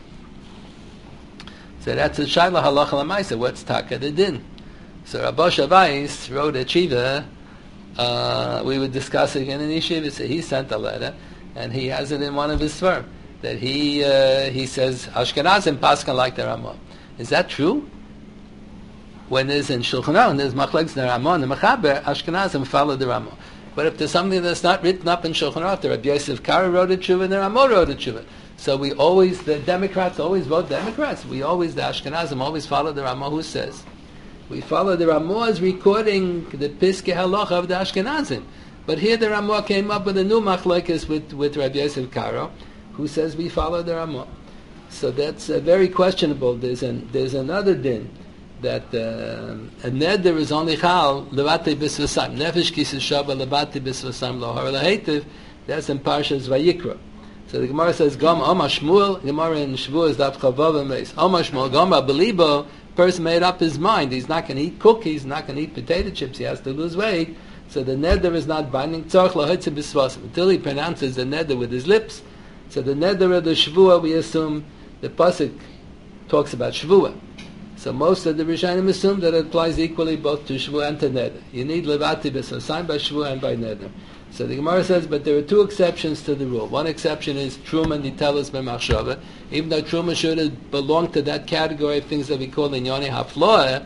So that's a Shaila Halacha L'Maisa. What's Taka the Din? So Rabbi Shavais wrote a Chiva. We were discussing in an Yeshiva. So he sent a letter, and he has it in one of his Svar, that he says, Ashkenazim Paskan like the Ramah. Is that true? When there's in Shulchan Aruch, and there's Machlekes the Ramah and the Mechaber, Ashkenazim follow the Ramah. But if there's something that's not written up in Shulchan Aruch, the Rabbi Yosef Karo wrote a Tshuva and the Ramah wrote a Tshuva. So we always, the Democrats always vote Democrats. We always, the Ashkenazim always follow the Ramah who says. We follow the Ramah's recording the Piskei Halacha of the Ashkenazim. But here the Ramah came up with a new machlekes with Rabbi Yosef Karo, who says we follow the Ramah. So that's very questionable. There's another din that a neder is only chal levati bisvasam nefesh kisei shava levati bisvasam lohar lahetiv. That's in Parshas Vayikra. So the Gemara says Gam Amar Shmuel. Gemara in Shavuos Daf Chavav and Meis. Amar Shmuel Gam Belibo. Person made up his mind. He's not going to eat cookies. Not going to eat potato chips. He has to lose weight. So the neder is not binding. Tzarich lahetiv bisvasam until he pronounces the neder with his lips. So the neder of the Shavua, we assume the pasuk talks about Shavua. So most of the Rishonim assume that it applies equally both to Shavua and to Neder. You need Levati B'Sasayim by Shavua and by Neder. So the Gemara says, but there are two exceptions to the rule. One exception is Truma Nitelis B'Machshava. Even though Truma should have belonged to that category of things that we call Inyoni Hafloah,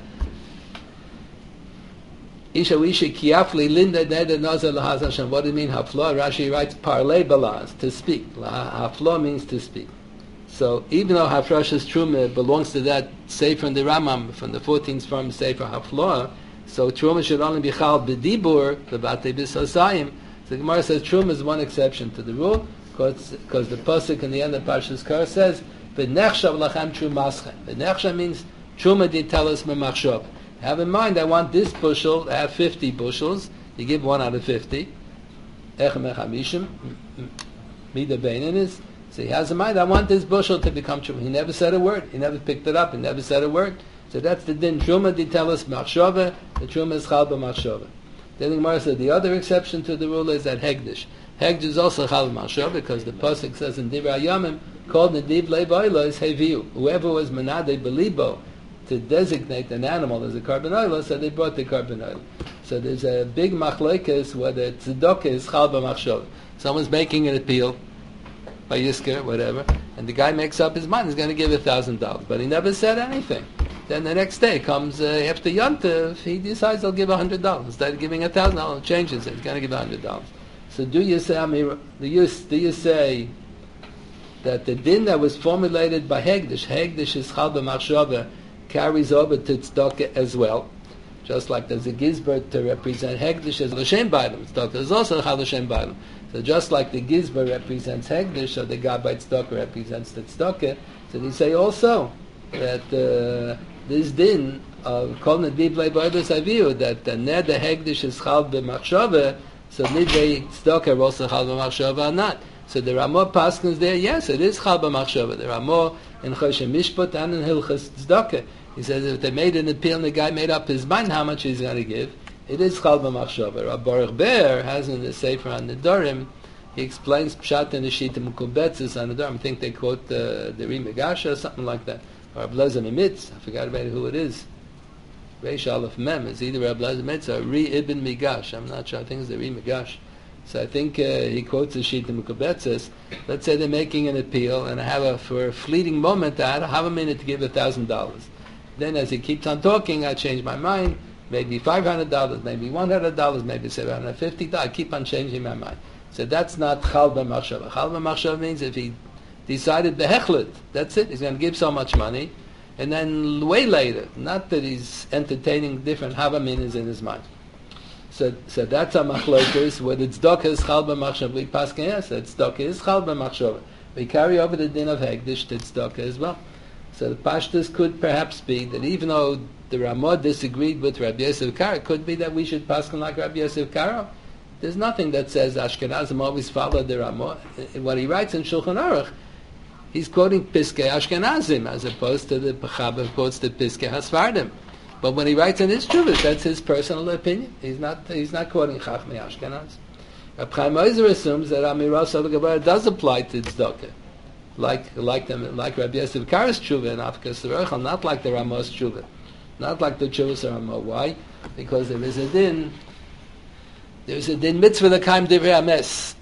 Isha Wisha Kiafli Linda Neder Nazar Lahaz Hashem. What do you mean Hafloah? Rashi writes Parley Balaz, to speak. Hafloah means to speak. So even though Hafrashas Truma belongs to that Sefer in the Ramam from the 14th from Sefer Hafloah, so Truma should only be Chal B'Dibur, Levate B'Sasayim. So the Gemara says Truma is one exception to the rule, because the pasuk in the end of Parshas Kar says, V'nechshav lachem Trumaschem. V'nechshav means Truma Ditelis Memachshav. Have in mind, I want this bushel to have 50 bushels. You give 1 out of 50. Echem Echamishim. Mida Beinin is. So he has in mind, I want this bushel to become truma. He never said a word. He never picked it up. He never said a word. So that's the din. Truma ditelis machshava. The truma is chal b'machshava. Then the Gemara said the other exception to the rule is that hegdish. Hegdish is also chal b'machshava because the pasuk says in Divrei Hayamim, called nediv leibayla is heviu. Whoever was menade belibo to designate an animal as a carbon oil, so they brought the carbon oil. So there's a big machlekes whether tzedakah is chal b'machshava. Someone's making an appeal by Yisker, whatever, and the guy makes up his mind, he's going to give $1,000, but he never said anything. Then the next day comes after Yontif, he decides he'll give $100 instead of giving $1,000. Changes it, he's going to give $100. So do you say that the din that was formulated by Hegdish is chal b'machshava, carries over to tzedakah as well? Just like there's a gizber to represent Hegdish as l'shem b'aylam, tzedakah is also chal l'shem b'aylam. So just like the gizber represents Hegdish, so the Gabbai tzedakah represents the tzedakah. So they say also that this din of kol nediv leibaylos aviu, that the neder Hegdish is chal b'machshava, so nidvei tzedakah also chal b'machshava or not. So the Ramah paskins there, yes, it is chal b'machshava. The Ramah in Choshen Mishpat and in Hilchas tzedakah. He says if they made an appeal and the guy made up his mind how much he's going to give, it is chal b'machshava. Rabbi Baruch Ber has in the Sefer on the Dorim, he explains Pshat and the Shita Mukubetzis on the Dorim. I think they quote the Ri Megasha or something like that. Or Rabbi Lezer Mimitz, I forgot about who it is. Reish Aleph Mem is either Rabbi Elazar Meitzer or Ri Ibn Migash. I'm not sure. I think it's the Ri Migash. So I think he quotes the Shita Mukabetzes. Let's say they're making an appeal, and for a fleeting moment, I have a minute to give $1,000. Then as he keeps on talking, I change my mind. Maybe $500, maybe $100, maybe $750. I keep on changing my mind. So that's not Chal B'Machshava. Chal B'Machshava means if he decided Behechlet, that's it. He's going to give so much money. And then way later, not that he's entertaining different Havaminas in his mind. So that's a machlokas. Whether it's tzedakah is chal b'machshava, we paskin yes, that tzedakah is chal b'machshava. We carry over the din of hegdish to tzedakah as well. So the pashtus could perhaps be that even though the Ramah disagreed with Rabbi Yosef Karo, it could be that we should paskin like Rabbi Yosef Karo. There's nothing that says Ashkenazim always follow the Ramah. What he writes in Shulchan Aruch, he's quoting Piskei Ashkenazim as opposed to the Pechaber quotes the Piskei Hasfardim. But when he writes in his Chuvas, that's his personal opinion. He's not quoting Chachmei Ashkenaz. Reb Chaim Ozer assumes that Amiras of the Gemara does apply to tzedakah, like Rabbi Yosef Karo's Chuvah and Afkas Rechel, not like the Ramah's Chuvah, not like the Chuvas of Ramah. Why? Because there is a din mitzvah l'kaim divrei hames.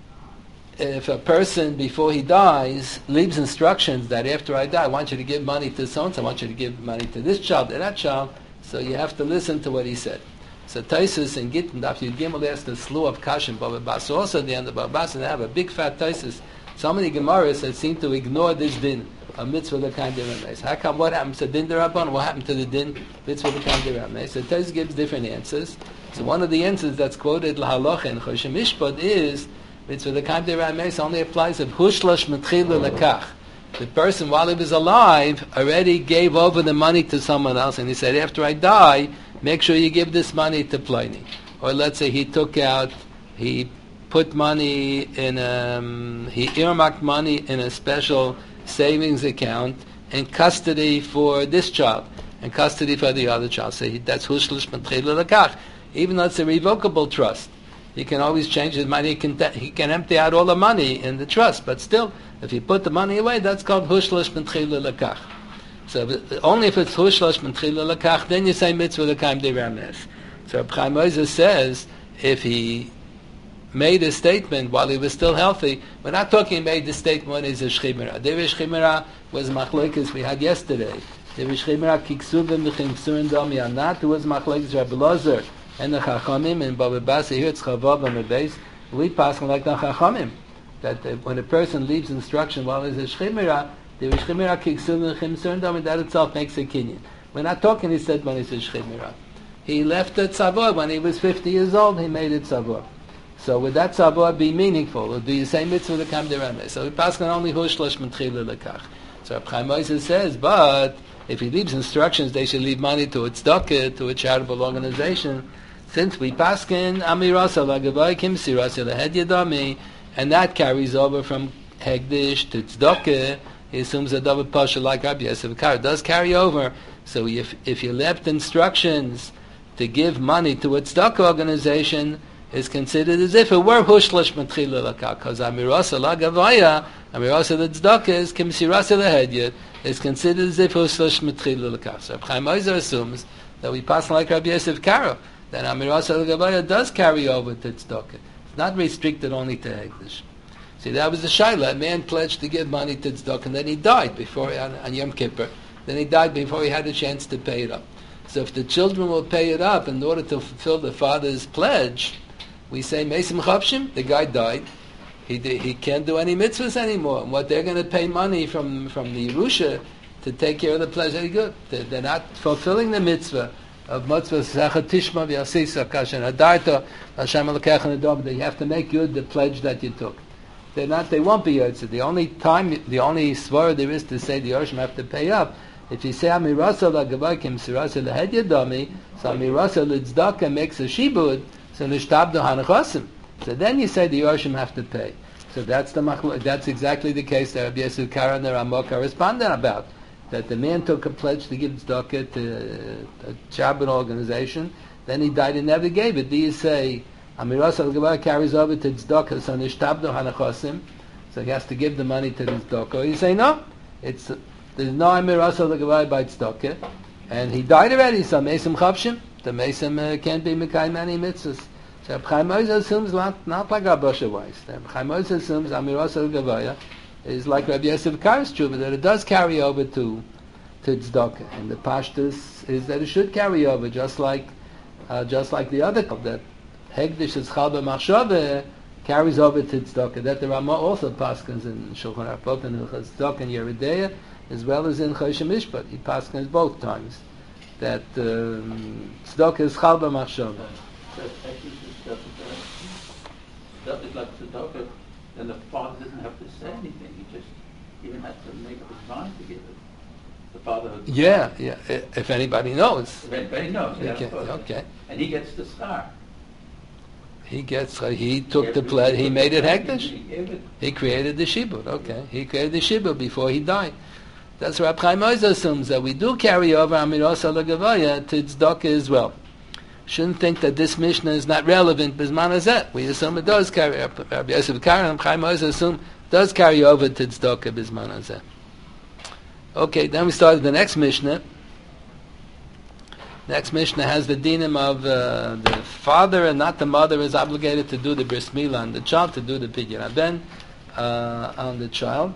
If a person, before he dies, leaves instructions that after I die, I want you to give money to so-and-so, I want you to give money to this child, to that child, so you have to listen to what he said. So Taisus and Gittin, Daf Yud Gimel, asked the slew of Kashim, Baba Bas, also at the end of Baba Bas, and they have a big fat Taisus. So many Gemaras that seem to ignore this din, a mitzvah l'kaim divrei hames. How come, what happened to din derabban? What happened to the din mitzvah l'kaim divrei hames? So Taisus gives different answers. So one of the answers that's quoted lahalocha in Choshen Mishpat is mitzvah l'kaim divrei hames only applies if hushlosh m'tchila lekach. The person, while he was alive, already gave over the money to someone else, and he said, after I die, make sure you give this money to Pliny. Or let's say he put money in, he earmarked money in a special savings account in custody for this child, and custody for the other child. So that's hushlosh m'tchila lekach. Even though it's a revocable trust, he can always change his money. He can empty out all the money in the trust, but still, if he put the money away, that's called hushlosh m'tchila lekach. So only if it's hushlosh m'tchila lekach, then you say mitzvah l'kaim divrei hames. So Reb Chaim Ozer says if he made a statement while he was still healthy, we're not talking made the statement when he's a shchimera. Devish shchimera was machlokes we had yesterday. Devish shchimera kiksuvim v'chimsurin dom yanat, who was machlokes Rabbi Elazar and the Chachamim, and Baba Bas, here it's Chavav and the base. We pass like the Chachamim, that when a person leaves instruction while he's a shchimera, the shchimera kiksuvim v'chimsurin dom, and that itself makes a kinyan. We're not talking, he said, when he's a shchimera. He left it tzavor when he was 50 years old. He made it tzavor. So would that tzavor be meaningful? Or do you say mitzvah l'kaim divrei hames? So we pass on only hushlosh m'tchila lekach. So Reb Chaim Ozer says, but if he leaves instructions, they should leave money to a tzedakah, to a charitable organization. Since we paskin amiras alagavai kim siras lehed yadami, and that carries over from hegdish to tzedakah, he assumes a double pasha like Rabbi Yosef Karo does carry over. So if you left instructions to give money to a tzedakah organization, is considered as if it were hushlosh m'tchila lekach, because amirasa lagavaya, amirasa the tzedakah is kim siras lehed yad, is considered as if hushlosh m'tchila lekach. So Chaim Ozer assumes that we pass like Rabbi Yosef Karo, that amirasa lagavaya does carry over to tzedakah. It's not restricted only to hegdish. See, that was the shaila. A man pledged to give money to tzedakah, and then he died on Yom Kippur. Then he died before he had a chance to pay it up. So if the children will pay it up in order to fulfill the father's pledge, we say Mesim Chavshim, the guy died. He can't do any mitzvahs anymore. And what they're going to pay money from the Yerusha to take care of the pledge, very good. They're not fulfilling the mitzvah of mitzvah Secha Tishma V'Yasisa Kashan Adarta Hashem Elokech Nedov. They have to make good the pledge that you took. They won't be Yotze. The only svara there is to say the Yorshim have to pay up. If you say Amirasa Lagavai Kim Sirasa Lehed Yadami, so Amirasa L'Tzdaka makes a shibud, so Nishtabdu Hanachosim. So then you say the Yorshim have to pay. So that's exactly the case that Rabbi Yosef Karo and the Ramah corresponded about. That the man took a pledge to give tzedakah to a charitable organization, then he died and never gave it. Do you say Amiras al-Gavai carries over to tzedakah, so Nishtabdu Hanachosim, so he has to give the money to the tzedakah? Or you say no, there's no Amiras al-Gavai by tzedakah, And he died already, so Mesim Chavshim. The Mesim can't be Mekayim many mitzvahs. So Reb Chaim Ozer assumes not like Rabbi Moshe Weiss. Reb Chaim Ozer assumes Amiros Gavoya is like Rabbi Yosef Kar's tshuva, that it does carry over to tzedakah, and the pashtus is that it should carry over, just like the other that Hegdish is Chal B'Machshava carries over to tzedakah. That the Rama also paskins in Shulchan Aruch, both in tzedakah and Yeridea, as well as in Choshen Mishpat. He paskins both times that tzedakah is Chal B'Machshava. Tzedakah is like tzedakah, then the father doesn't have to say anything. He just even has to make up his mind to give it. The father. Yeah. If anybody knows. If anybody knows. Yeah, okay. And he gets the star. He took the pledge. He made it hekdesh. He created the shibud. Okay. He created the shibud before he died. That's what Reb Chaim Ozer assumes, that we do carry over Amiros Gavoya to tzedakah as well. Shouldn't think that this Mishnah is not relevant Bizman Hazeh. We assume it does carry. Rabbi Yosef Karen and Chaim Ozer assume does carry over to tzedakah Bizman Hazeh. Okay, then we started the next Mishnah. Next Mishnah has the dinim of the father and not the mother is obligated to do the bris milah on the child, to do the pidyon haben on the child.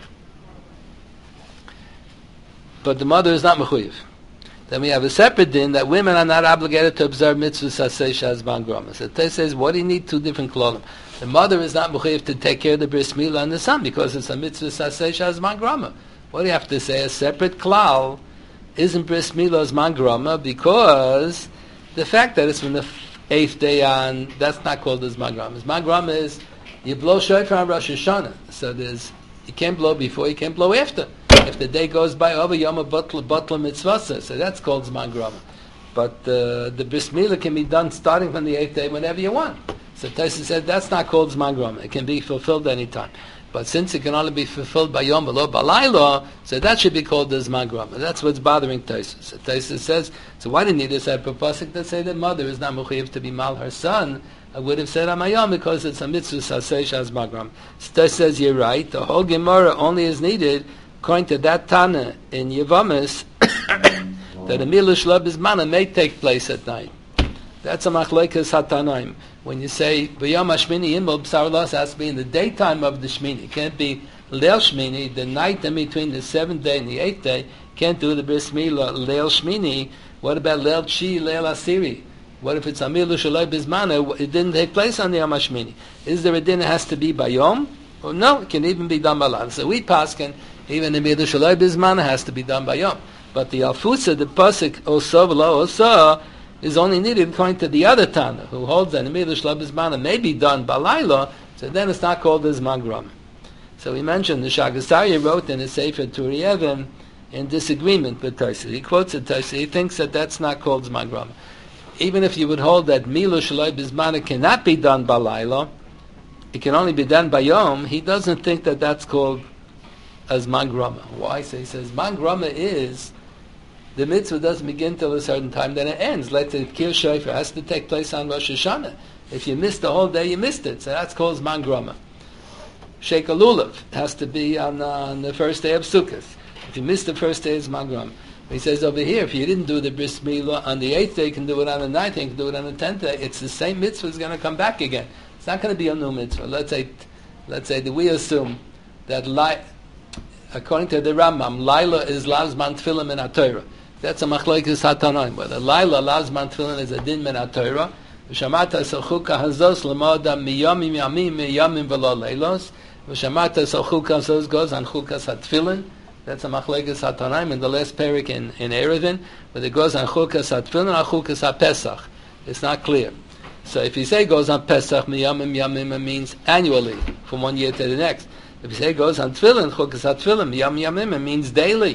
But the mother is not mechuyev. Then we have a separate din that women are not obligated to observe mitzvahs asay shazman grama. So it says, what do you need two different klolim? The mother is not mechuyev to take care of the bris milah on the son because it's a mitzvah asay shazman grama. What do you have to say? A separate klal isn't bris milah zman grama because the fact that it's from the 8th day on, that's not called as zman grama. Zman grama is you blow shofar on Rosh Hashanah. So you can't blow before, you can't blow after. If the day goes by over Yom Batla Mitzvah, so that's called Zman Grama. But the Bris Milah can be done starting from the 8th day whenever you want. So Tyson said that's not called Zman Grama. It can be fulfilled any time. But since it can only be fulfilled by Yom V'lo Balayla, so that should be called the Zman Grama. That's what's bothering Tyson. So Tyson says, so why didn't he decide propasik that say that mother is not mechuyev to be mal her son? I would have said Amayom because it's a mitzvah sasei shaz magram. So Tyson says you're right. The whole Gemara only is needed according to that Tana in Yevamis, that a milah shlab bizmana may take place at night. That's a machlekes hatanaim. When you say b'yom hashmini imol b'sar los, has to be in the daytime of the shmini. It can't be leil shmini, the night in between the 7th day and the 8th day. Can't do the bris milah leil shmini. What about leil chi, leil asiri? What if it's a milah shlab bizmana? It didn't take place on the yom hashmini. Is there a din that has to be by yom? Or no, it can even be done by lan. So we paskin. Even the midah shalai bizmana has to be done by yom. But the alfusa, the pasuk osa v'lo osa, is only needed according to the other Tana, who holds that the midah shalai bizmana may be done by laila, so then it's not called as Zman. So we mentioned the Shagasari wrote in his Sefer Turi Even in disagreement with Taisa. He quotes it Taisa. He thinks that that's not called Zman. Even if you would hold that midah shalai bizmana cannot be done by laila, it can only be done by yom, he doesn't think that that's called as Zman Grama. Why? So he says Zman Grama is the mitzvah doesn't begin till a certain time, then it ends. Let's say Kir Shofar has to take place on Rosh Hashanah. If you missed the whole day, you missed it. So that's called Zman Grama. Sheikh Lulav has to be on the first day of Sukkot. If you missed the first day, it's Zman Grama. He says over here, if you didn't do the Bris Milah on the 8th day, you can do it on the 9th day, you can do it on the 10th day. It's the same mitzvah is going to come back again. It's not going to be a new mitzvah. Let's say that we assume that according to the Rambam, Laila is Lazman Tfilim in HaTorah. That's a machlokes hatanaim. Whether Laila Lazman Tfilim is a din min HaTorah. V'shamata salchuka hazos l'moda miyamim yamim miyamim v'lo leilos. V'shamata salchuka hazos goes on chukas hatfilin. That's a machlokes hatanaim in the last parak in Erevin, but it goes on chukas hatfilin or chukas hapesach. It's not clear. So if you say goes on Pesach, miyamim yamim, it means annually, from one year to the next. If you say it goes on Tefillin, Chukas HaTefillin, Miyam Yamim, it means daily.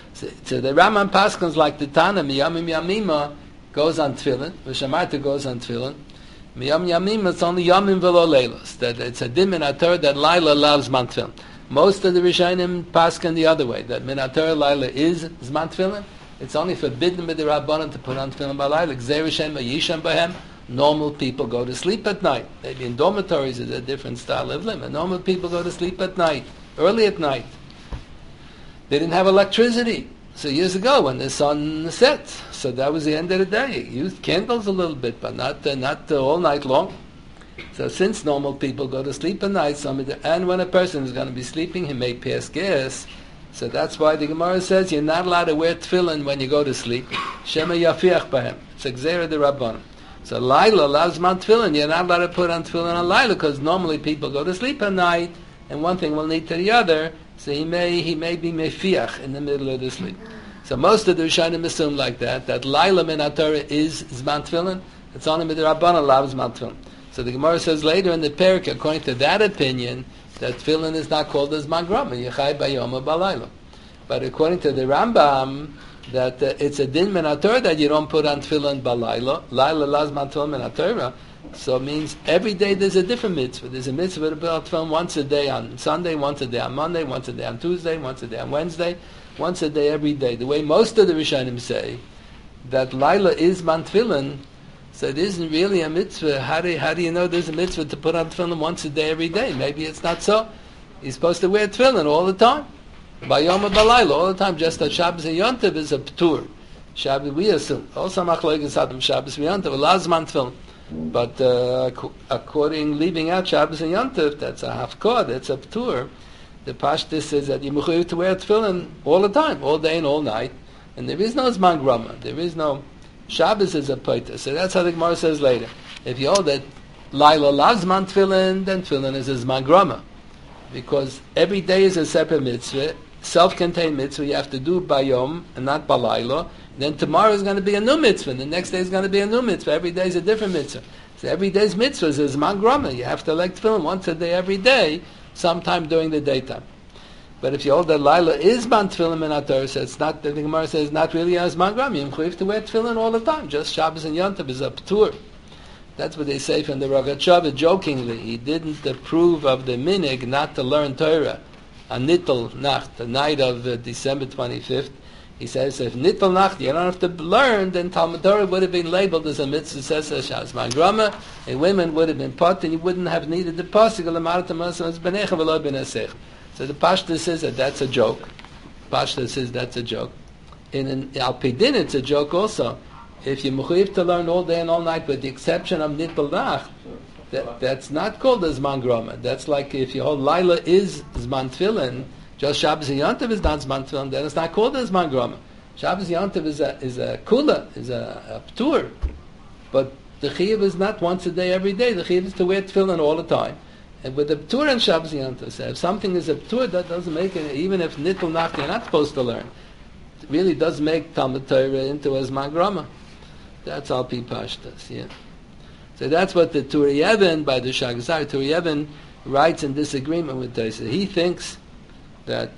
So the Rambam Paschals like the Tana, Miyamim Yamima goes on Tefillin, V'shamarta goes on Tefillin. Miyam Yamim, it's only Yamim V'lo Leilos. That it's a din min HaTorah that Laila loves Zman Tefillin. Most of the Rishonim Paschal the other way, that min HaTorah Laila is Zman Tefillin. It's only forbidden by the Rabbanan to put on Tefillin by Laila. Gzei Rishem Yisham Bahem. Normal people go to sleep at night. Maybe in dormitories is a different style of living. Normal people go to sleep at night, early at night. They didn't have electricity. So years ago, when the sun set, so that was the end of the day. Used candles a little bit, but not all night long. So since normal people go to sleep at night, and when a person is going to be sleeping, he may pass gas. So that's why the Gemara says you're not allowed to wear tefillin when you go to sleep. Shema yafiach b'hem. It's a gzera de Rabbanan. So Laila loves man tefillin. You're not allowed to put on tefillin on Laila because normally people go to sleep at night, and one thing will lead to the other. So he may be mefiach in the middle of the sleep. So most of the Rishonim assume like that Laila min HaTorah is zman tefillin. It's only with the Rabbanan loves zman tefillin. So the Gemara says later in the parak, according to that opinion, that tefillin is not called as zman grama, yechai bayom or balayla. But according to the Rambam, that it's a din min HaTorah that you don't put on tefillin balayla. Laila loves zman tefillin min HaTorah. So it means every day there's a different mitzvah. There's a mitzvah to put on tefillin once a day on Sunday, once a day on Monday, once a day on Tuesday, once a day on Wednesday, once a day every day. The way most of the Rishonim say that Laila is man tefillin, so it isn't really a mitzvah. How do you know there's a mitzvah to put on tefillin once a day every day? Maybe it's not so. You're supposed to wear tefillin all the time. Bayom Balayla, all the time. Just that Shabbos and Yom Tov is a p'tur. Shabbos, we assume. Also machlokes Adam Shabbos and Yom Tov, lazman tefillin. But leaving out Shabbos and Yom Tov, that's a hafkor, that's a p'tur. The Pashtus says that you're mechuyev to wear tefillin all the time, all day and all night. And there is no zman grama. There is no... Shabbos is a poita. So that's how the Gemara says later. If you hold that Laila loves man tefillin, then tefillin is a zman grama. Because every day is a separate mitzvah, self-contained mitzvah, you have to do bayom and not balayla. Then tomorrow is going to be a new mitzvah, and the next day is going to be a new mitzvah. Every day is a different mitzvah. So every day's mitzvah is a zman grama. You have to elect tefillin once a day every day, sometime during the daytime. But if you hold that Laila is man tefillin min HaTorah, so it's not, the Gemara says, not really as man gram. You have to wear tefillin all the time. Just Shabbos and Yom Tov is a p'tur. That's what they say from the Rogatchover, jokingly. He didn't approve of the minig not to learn Torah on Nittel Nacht, the night of December 25th. He says, if Nittel Nacht, you don't have to learn, then Talmud Torah would have been labeled as a mitzvah, says Shas man grama, and women would have been put, and you wouldn't have needed the pasuk, so the Pashta says that that's a joke. Pashta says that's a joke. In Al Pidin, it's a joke also. If you're mechuyev to learn all day and all night, with the exception of Nittel Nacht, that's not called a Zman Groma. That's like if your whole Laila is Zman Tefillin, just Shabbos and Yom Tov is not Zman Tefillin, then it's not called a Zman Groma. Shabbos and Yom Tov is a kula, is a p'tur. But the chiyuv is not once a day, every day. The chiyuv is to wear Tefillin all the time. And with the p'tur and Shabbos and Yom Tov, so if something is a p'tur, that doesn't make it, even if Nittel Nacht you're not supposed to learn. It really does make Talmud Torah into a Zman Groma. That's all Pi Pashtas, yeah. So that's what the Turi Yevon, by the Shagzar, Turi Yevon writes in disagreement with Tosfos. He thinks that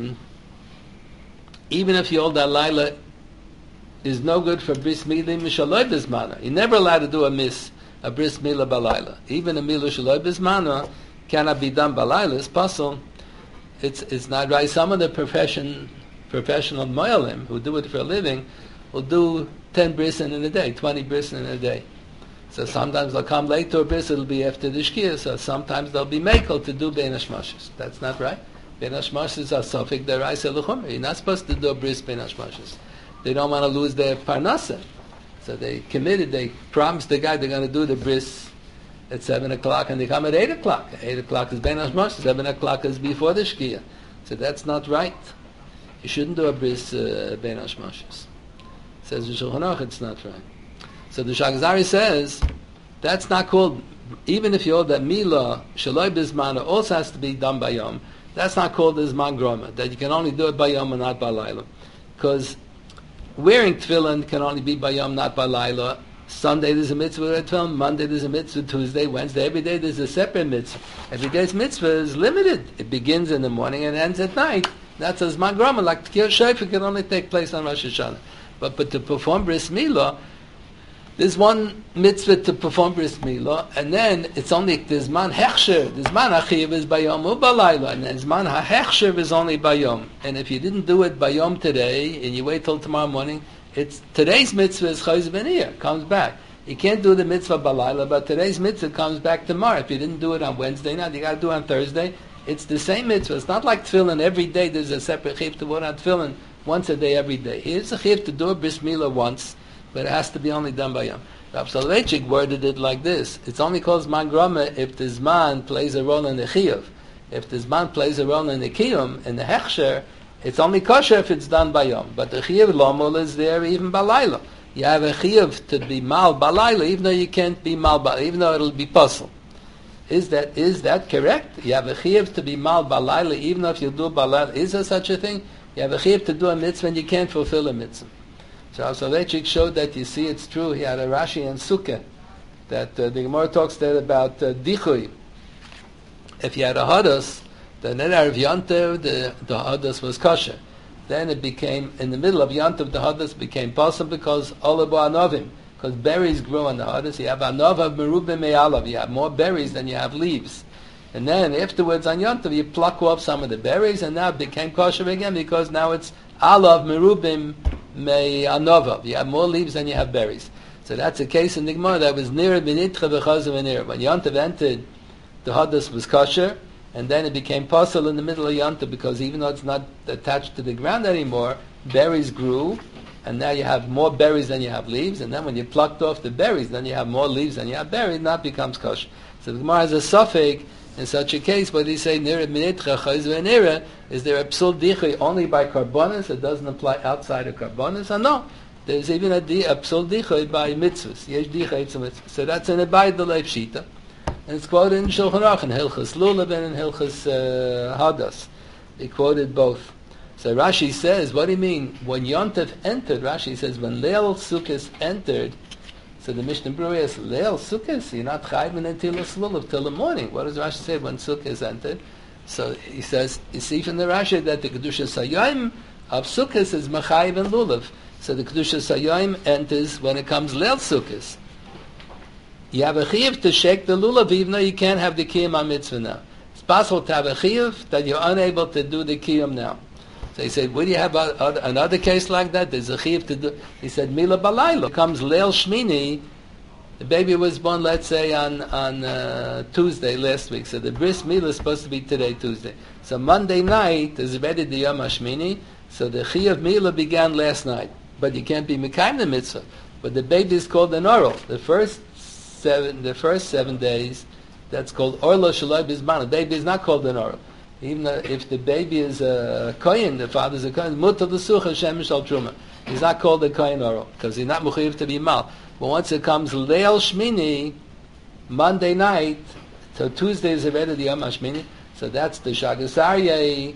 even if you hold that Laila is no good for Bris Milah Mishaloi Bismana, you're never allowed to do a Bris Milah Balayla. Even a Milah Shaloi Bismana cannot be done Balayla, it's possible. It's not right. Some of the professional Moyalim who do it for a living will do 10 brisin in a day, 20 brisin in a day. So sometimes they'll come late to a bris, it'll be after the shkia, so sometimes they'll be makel to do bein hashmashis. That's not right. Bein hashmashis are sofik deraisa l'chumra. You're not supposed to do a bris bein hashmashis. They don't want to lose their parnasa. So they promised the guy they're going to do the bris at 7 o'clock, and they come at 8 o'clock. 8 o'clock is bein hashmashis, 7 o'clock is before the shkia. So that's not right. You shouldn't do a bris bein hashmashis. Says the Shulchan Aruch, it's not right. So the Shagzari says that's not called, even if you hold that Milah Shaloi Bismana also has to be done by Yom, that's not called as Zman Groma, that you can only do it by Yom and not by Laila. Because wearing tefillin can only be by Yom, not by Laila. Sunday there's a mitzvah with tefillin, Monday there's a mitzvah, Tuesday, Wednesday, every day there's a separate mitzvah. Every day's mitzvah is limited. It begins in the morning and ends at night. That's a Zman Groma, like Tkir Shofar can only take place on Rosh Hashanah. But to perform Bris Milah, there's one mitzvah to perform Bris Milah, and then it's only the Zman Hechsher. The Zman HaChiyav is Bayom U'Balayla, and the Zman HaHechsher is only Bayom. And if you didn't do it Bayom today, and you wait till tomorrow morning, today's mitzvah is Chayz Beniyah, comes back. You can't do the mitzvah Balayla, but today's mitzvah comes back tomorrow. If you didn't do it on Wednesday night, you got to do it on Thursday. It's the same mitzvah. It's not like tefillin. Every day there's a separate chiyuv to put on tefillin once a day every day. He is a chiyuv to do a bris milah once, but it has to be only done by Yom. Rav Soloveitchik worded it like this: it's only called Zman Grama if the Zman plays a role in the chiyuv. If the Zman plays a role in the kiyum, in the hechsher, it's only kosher if it's done by Yom. But the chiyuv lomul is there even balayla. You have a chiyuv to be mal balayla, even though you can't be mal balayla, even though it'll be puzzle. Is that correct? You have a chiyuv to be mal balayla, even though if you do balayla. Is there such a thing? You have a chiyuv to do a mitzvah and you can't fulfill a mitzvah. So Soloveitchik showed that, you see, it's true. He had a Rashi and Sukkah that the Gemara talks there about dichui. If you had a hadas, then in Erev Yontev the hadas was kosher. Then it became, in the middle of Yontev, the hadas became possible because olabu anovim, because berries grew on the hadas. You have anov merubim me'alav. You have more berries than you have leaves. And then afterwards on Yontev, you pluck off some of the berries, and now it became kosher again because now it's alav merubim me'anov. You have more leaves than you have berries. So that's a case in the Gemara that was nearer b'nitcha v'chazav v'nir. When Yontev entered, the hadas was kosher, and then it became possible in the middle of Yontev because even though it's not attached to the ground anymore, berries grew, and now you have more berries than you have leaves, and then when you plucked off the berries, then you have more leaves than you have berries, and that becomes kosher. So the Gemara has a suffix in such a case, but they say nira minitcha chayz v'nira, is there a psul dichui only by karbonis? It doesn't apply outside of karbonis? And no, there's even a psul dichui by mitzvahs. Yesh dichui it's a mitzvah. So that's an abayid d'leif shita. And it's quoted in Shulchan Aruch, in Hilchas Lulav and in Hilchas Hadas. They quoted both. So Rashi says, what do you mean? When Yontev entered, Rashi says, when Leil Sukkos entered, so the Mishnah Berurah is, Leil Sukkos, you're not chayv until Lulav, till the morning. What does Rashi say when Sukkos entered? So he says, you see from the Rashi that the Kedushas Hayom of Sukkos is Machayiv and Lulav. So the Kedushas Hayom enters when it comes Leil Sukkos. You have a chiyuv to shake the lulav even though you can't have the kiyum on mitzvah now. It's possible to have a chiyuv that you're unable to do the kiyum now. So he said, would you have another case like that? There's a chiyuv to do. He said, mila balayla. It comes leil shmini. The baby was born, let's say, on Tuesday last week. So the bris milah is supposed to be today, Tuesday. So Monday night is already the yom hashmini. So the chiyuv milah began last night. But you can't be mekayim the mitzvah. But the baby is called an oral. The first 7 days, that's called orlo shaloi bizman. The baby is not called an oral. Even if the baby is a kohen, the father's a kohen, mutar l'such Hashem shal truma. He's not called a kohen oral because he's not mechuyev to be mal. But once it comes leil shmini, Monday night, so Tuesday is already the yom hashmini. So that's the Shagas Aryeh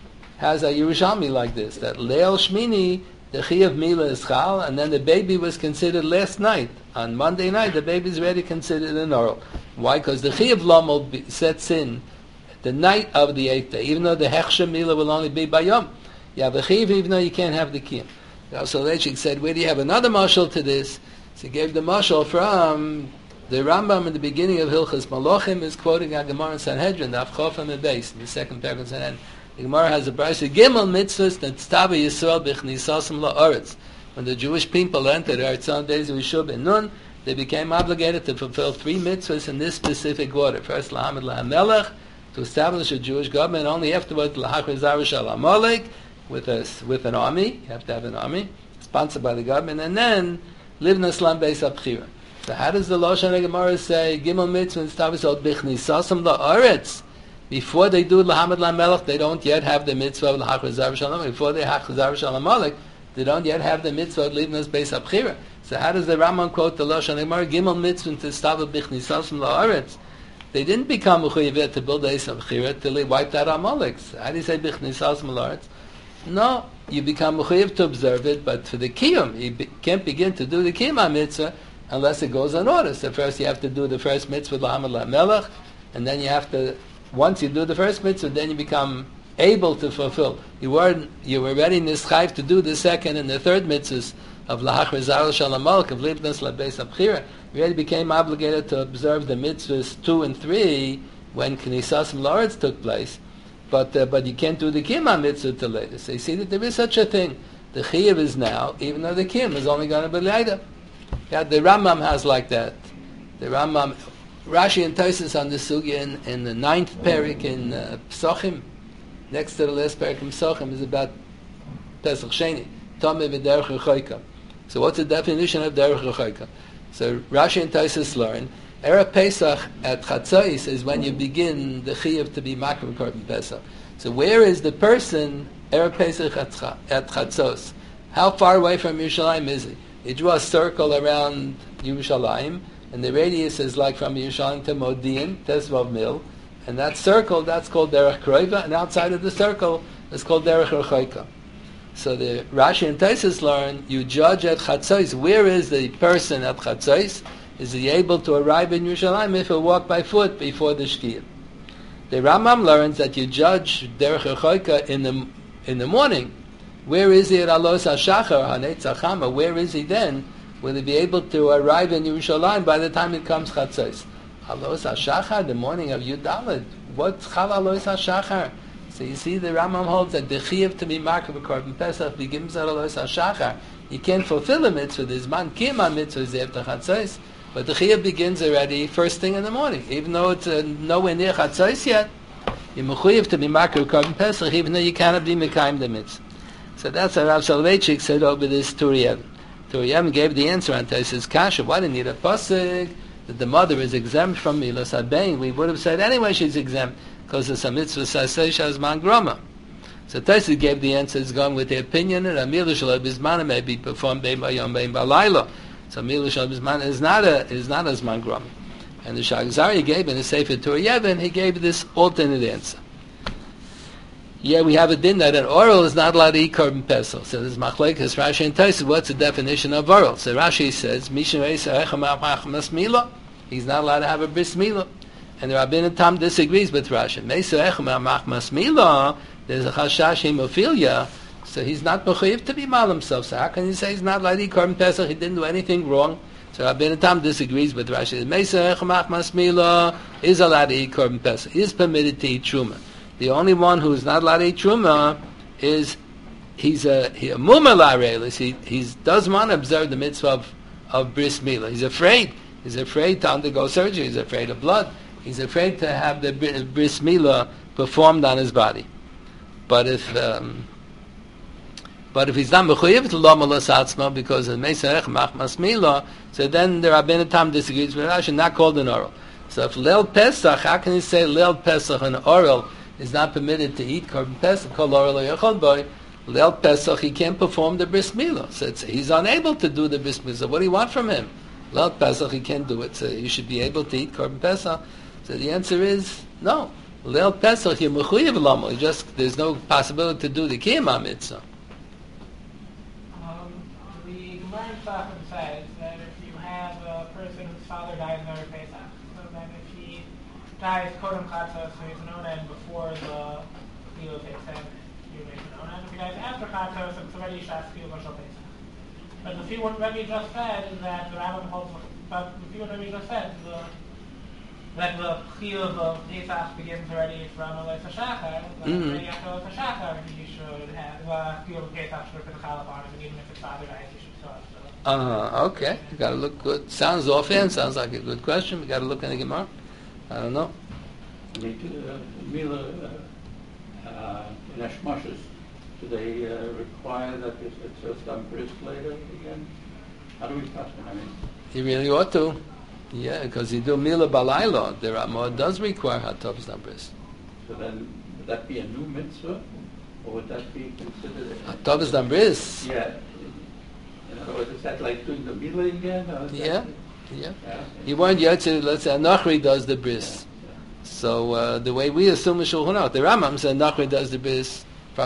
has a Yerushalmi like this, that leil shmini, the chiyuv milah is chal, and then the baby was considered last night. On Monday night, the baby is already considered an oral. Why? Because the chiyuv lomel sets in the night of the 8th day, even though the hechsher milah will only be by yom. You have a chiyuv even though you can't have the kiyum. So Leitchik said, where do you have another mashal to this? So he gave the mashal from the Rambam in the beginning of Hilchas Malachim is quoting a Gemara in Sanhedrin, the Avchof and Beis, in the second paragraph of Sanhedrin. The Gemara has a brayso Gimel mitzvahs that tztava Yisrael b'chnisasim la'aretz. When the Jewish people entered Eretz on days of Yeshua ben Nun, they became obligated to fulfill 3 mitzvahs in this specific order. First, lahamid lahamelech, to establish a Jewish government. Only afterwards, lahachrizar shal Amalek, with an army. You have to have an army sponsored by the government, and then live in Islam beis abchira. So how does the Lashon Gemara say Gimel mitzvah tztava Yisrael b'chnisasim la'aretz? Before they do lahamid lahamelech, they don't yet have the mitzvah of lahachrizar shal Amalek. Before they hachrizar shal Amalek, they don't yet have the mitzvah of leaving us beis abchira. So how does the Rambam quote the Lashon Gemara Gimel mitzvah tztava b'chnisasim la'aretz? They didn't become mechuyevet to build a beis abchira till they wiped out Amalek. How do you say b'chnisasim la'aretz? No, you become mechuyev to observe it, but for the kiyum, you can't begin to do the kiyum mitzvah unless it goes on order. So first you have to do the first mitzvah lahamid lahamelech, and then you have to, once you do the first mitzvah, then you become able to fulfill. You were already nischayv to do the second and the third mitzvahs of lahachrizar shal Amalek, of libnas labeis abchira. You already became obligated to observe the mitzvahs 2 and 3 when knisasim la'aretz took place. But you can't do the kiyum mitzvah till later. So you see that there is such a thing. The chiyuv is now, even though the kiyum is only going to be later. Yeah, the Rambam has like that. The Rambam, Rashi and Tosfos on the sugya in the 9th parak in Pesachim, next to the last parak in Pesachim, is about Pesach Sheni. Tameh v'derech rechoika. So what's the definition of derech rechoika? So Rashi and Tosfos learn, Erev Pesach at Chatzos is when you begin the chiyuv to be makriv korban Pesach. So where is the person Erev Pesach at Chatzos? How far away from Yerushalayim is he? You draw a circle around Yerushalayim, and the radius is like from Yerushalayim to Modi'in, Tesvav Mil, and that circle, that's called derech kroiva, and outside of the circle is called derech rechoika. So the Rashi and Tosfos learn, you judge at Chatzos, where is the person at Chatzos? Is he able to arrive in Yerushalayim if he'll walk by foot before the Shkiyah? The Rambam learns that you judge derech rechoika in the morning. Where is he at Alos HaShachar, Hanetz HaChama? Where is he then? Will he be able to arrive in Yerushalayim by the time it comes Chatzos? Alos HaShachar, the morning of Yud Daled. What's Chal Alos HaShachar? So you see, the Rambam holds that the chiyuv to be makriv korban Pesach begins at Alos HaShachar. You can't fulfill a mitzvah. There's man kiyama mitzvahs after Chatzos, but the chiyuv begins already first thing in the morning. Even though it's nowhere near Chatzos yet, you're mechuyev to be makriv korban Pesach, even though you cannot be mekayim the mitzvah. So that's what Rav Soloveitchik said over this Turiyevin. Turiyevin gave the answer on Tosfos Kasha. Why didn't need a pasuk that the mother is exempt from Milas Habein? We would have said anyway she's exempt, because it's a mitzvah saseh shazman groma. So Tosfos gave the answer, is going with the opinion that a milah shel bizman may be performed bein bayom bein balayla. So milah shel bizman is not a zman groma. And the Shagzari gave in the Sefer Turiyevin, he gave this alternate answer. Yeah, we have a din that an oral is not allowed to eat korban pesach. So there's machlekes Rashi and Tosfos. What's the definition of oral? So Rashi says, he's not allowed to have a bris milah. And the Rabbeinu Tam disagrees with Rashi. There's a chashash hemophilia, so he's not mechuyev to be mal himself. So how can you say he's not allowed to eat korban pesach? He didn't do anything wrong. So Rabbeinu Tam disagrees with Rashi. Is allowed to eat korban pesach. Is permitted to eat truma. The only one who is not allowed to eat truma is he's a mumar la'arelis. He does want to observe the mitzvah of bris milah. He's afraid. He's afraid to undergo surgery. He's afraid of blood. He's afraid to have the bris milah performed on his body. But if he's not mechuyev to lo malas atzma because of meisach machmas milah, so then the Rabbeinu Tam disagrees with Rashi, not called an oral. So if Leil Pesach, how can you say Leil Pesach an oral is not permitted to eat korban pesach? Kol oral yachol boy. Leil Pesach, he can't perform the bris milah. So he's unable to do the bris milah. So what do you want from him? Leil Pesach, he can't do it. So he should be able to eat korban pesach. So the answer is no. Leil Pesach, you're mechuyev lamo. There's no possibility to do the kiyama mitzvah. The Gemara in Safran says that if you have a person whose father dies on Pesach, so then if he dies kodem chatzos, so he's known and before the Chiyuv takes him, you make an onan. If he dies after chatzos, it's already shas Chiyuv Rosh Pesach. But the few what Rebbe just said is that the Rambam holds. But the few what Rebbe just said is that the Chiyuv of Pesach begins already from Alos HaShachar. Already after Alos HaShachar, he should have Chiyuv of Pesach should put the challah on him, and even if his father dies, he should start. Okay. You got to look good. Sounds offhand. Sounds like a good question. We got to look in the Gemara. I don't know. Mila in Hashmashos, do they require that it's just done bris later again? How do we pass it? I mean, You really ought to. Yeah, because you do Mila Balayla. The Ramah does require Hatov's Nabris. so then, would that be a new mitzvah? Or would that be considered Hatov's Nabris? Yeah. In other words, is that like doing the Mila again? Or is Yeah. that, Yeah. yeah. You weren't yet to, let's say, Nachri does the bris. So the way we assume is Shulchan Aruch, the Rambam said Nachri does the bris.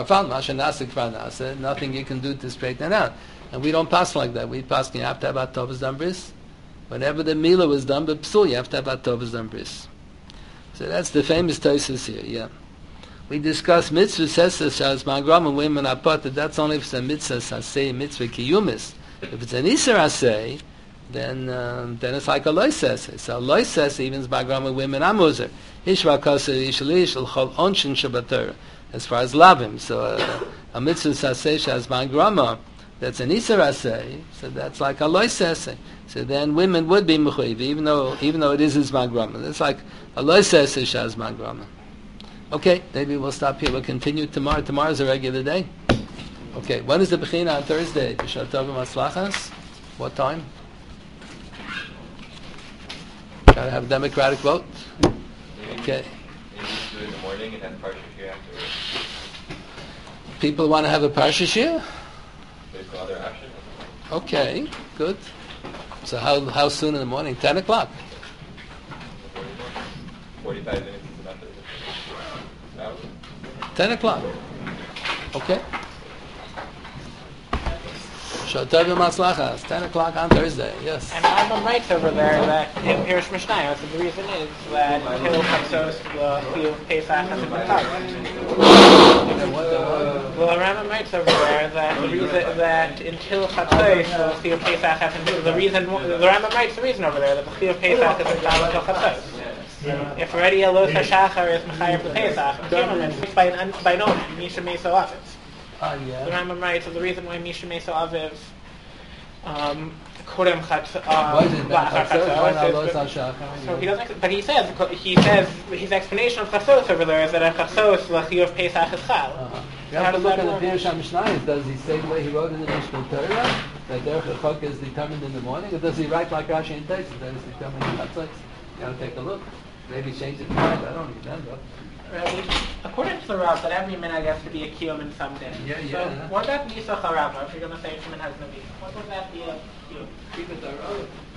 Nothing you can do to straighten it out. And we don't pass like that. We pass, you have to have Hatov's done bris. Whenever the Mila was done, but Psul, you have to have Hatov's done bris. So that's the famous Tosfos here, yeah. We discuss mitzvah sesas as magram and women apart. That's only if it's a mitzvah saseh, mitzvah kiyumis. If it's an iser aseh, then it's like a lois seseh. So a lois seseh even is magram and women amuzer. Ishva kaseh ishlish l'chol onshin shabator. As far as lavim, so a mitzvah saseh as magrama, that's an iser aseh. So that's like a lois seseh. So then women would be mechuyev, even though it is his magrama. It's like a lois seseh as magrama. Okay, maybe we'll stop here. We'll continue tomorrow. Tomorrow's a regular day. Okay, when is the Bechina on Thursday? B'Shal Tov U'Matzlachas? What time? Gotta have a democratic vote. Okay. Maybe do it in the morning and then Parsha Shir afterwards. People want to have a Parsha Shir? There's no other option. Okay, good. So how soon in the morning? 10 o'clock. 45 minutes is enough. No? 10 o'clock. Okay. Shatav Maslachas, 10 o'clock on Thursday, yes. And Rambam writes over there that in Pirush Mishnayos, the reason is that Hill Chatzos, the Chiyuv Pesach hasn't been covered. Well, Rambam writes over there that the reason that until Chatzos, the Chiyuv Pesach hasn't been, the Rambam writes the reason over there that the Chiyuv Pesach isn't done until Chatzos. If already a Los HaShachar is Mechayev the Pesach, it's by no man, Misha Meso Aviv. Yeah. The Rambam writes that the reason why Misha Meso Aviv Kodem Chatzos. So he doesn't. But he says his explanation of Chatzos over there is that at Chatzos the Chiyuv Pesach is Chal. You have to look at the Pirush HaMishnayos. Does he say the way he wrote in the Mishnah Torah that Derech HaChok is determined in the morning, or does he write like Rashi and Teitzah that it's determined in Chatzos? You gotta take a look. Maybe change it tonight. I don't remember. According to the Rav, that every minhag has to be a kiyum in some day. Yeah. So what would that be Nisach HaRava, if you're going to say Shemin has Navi? What would that be a kiyum? Keep it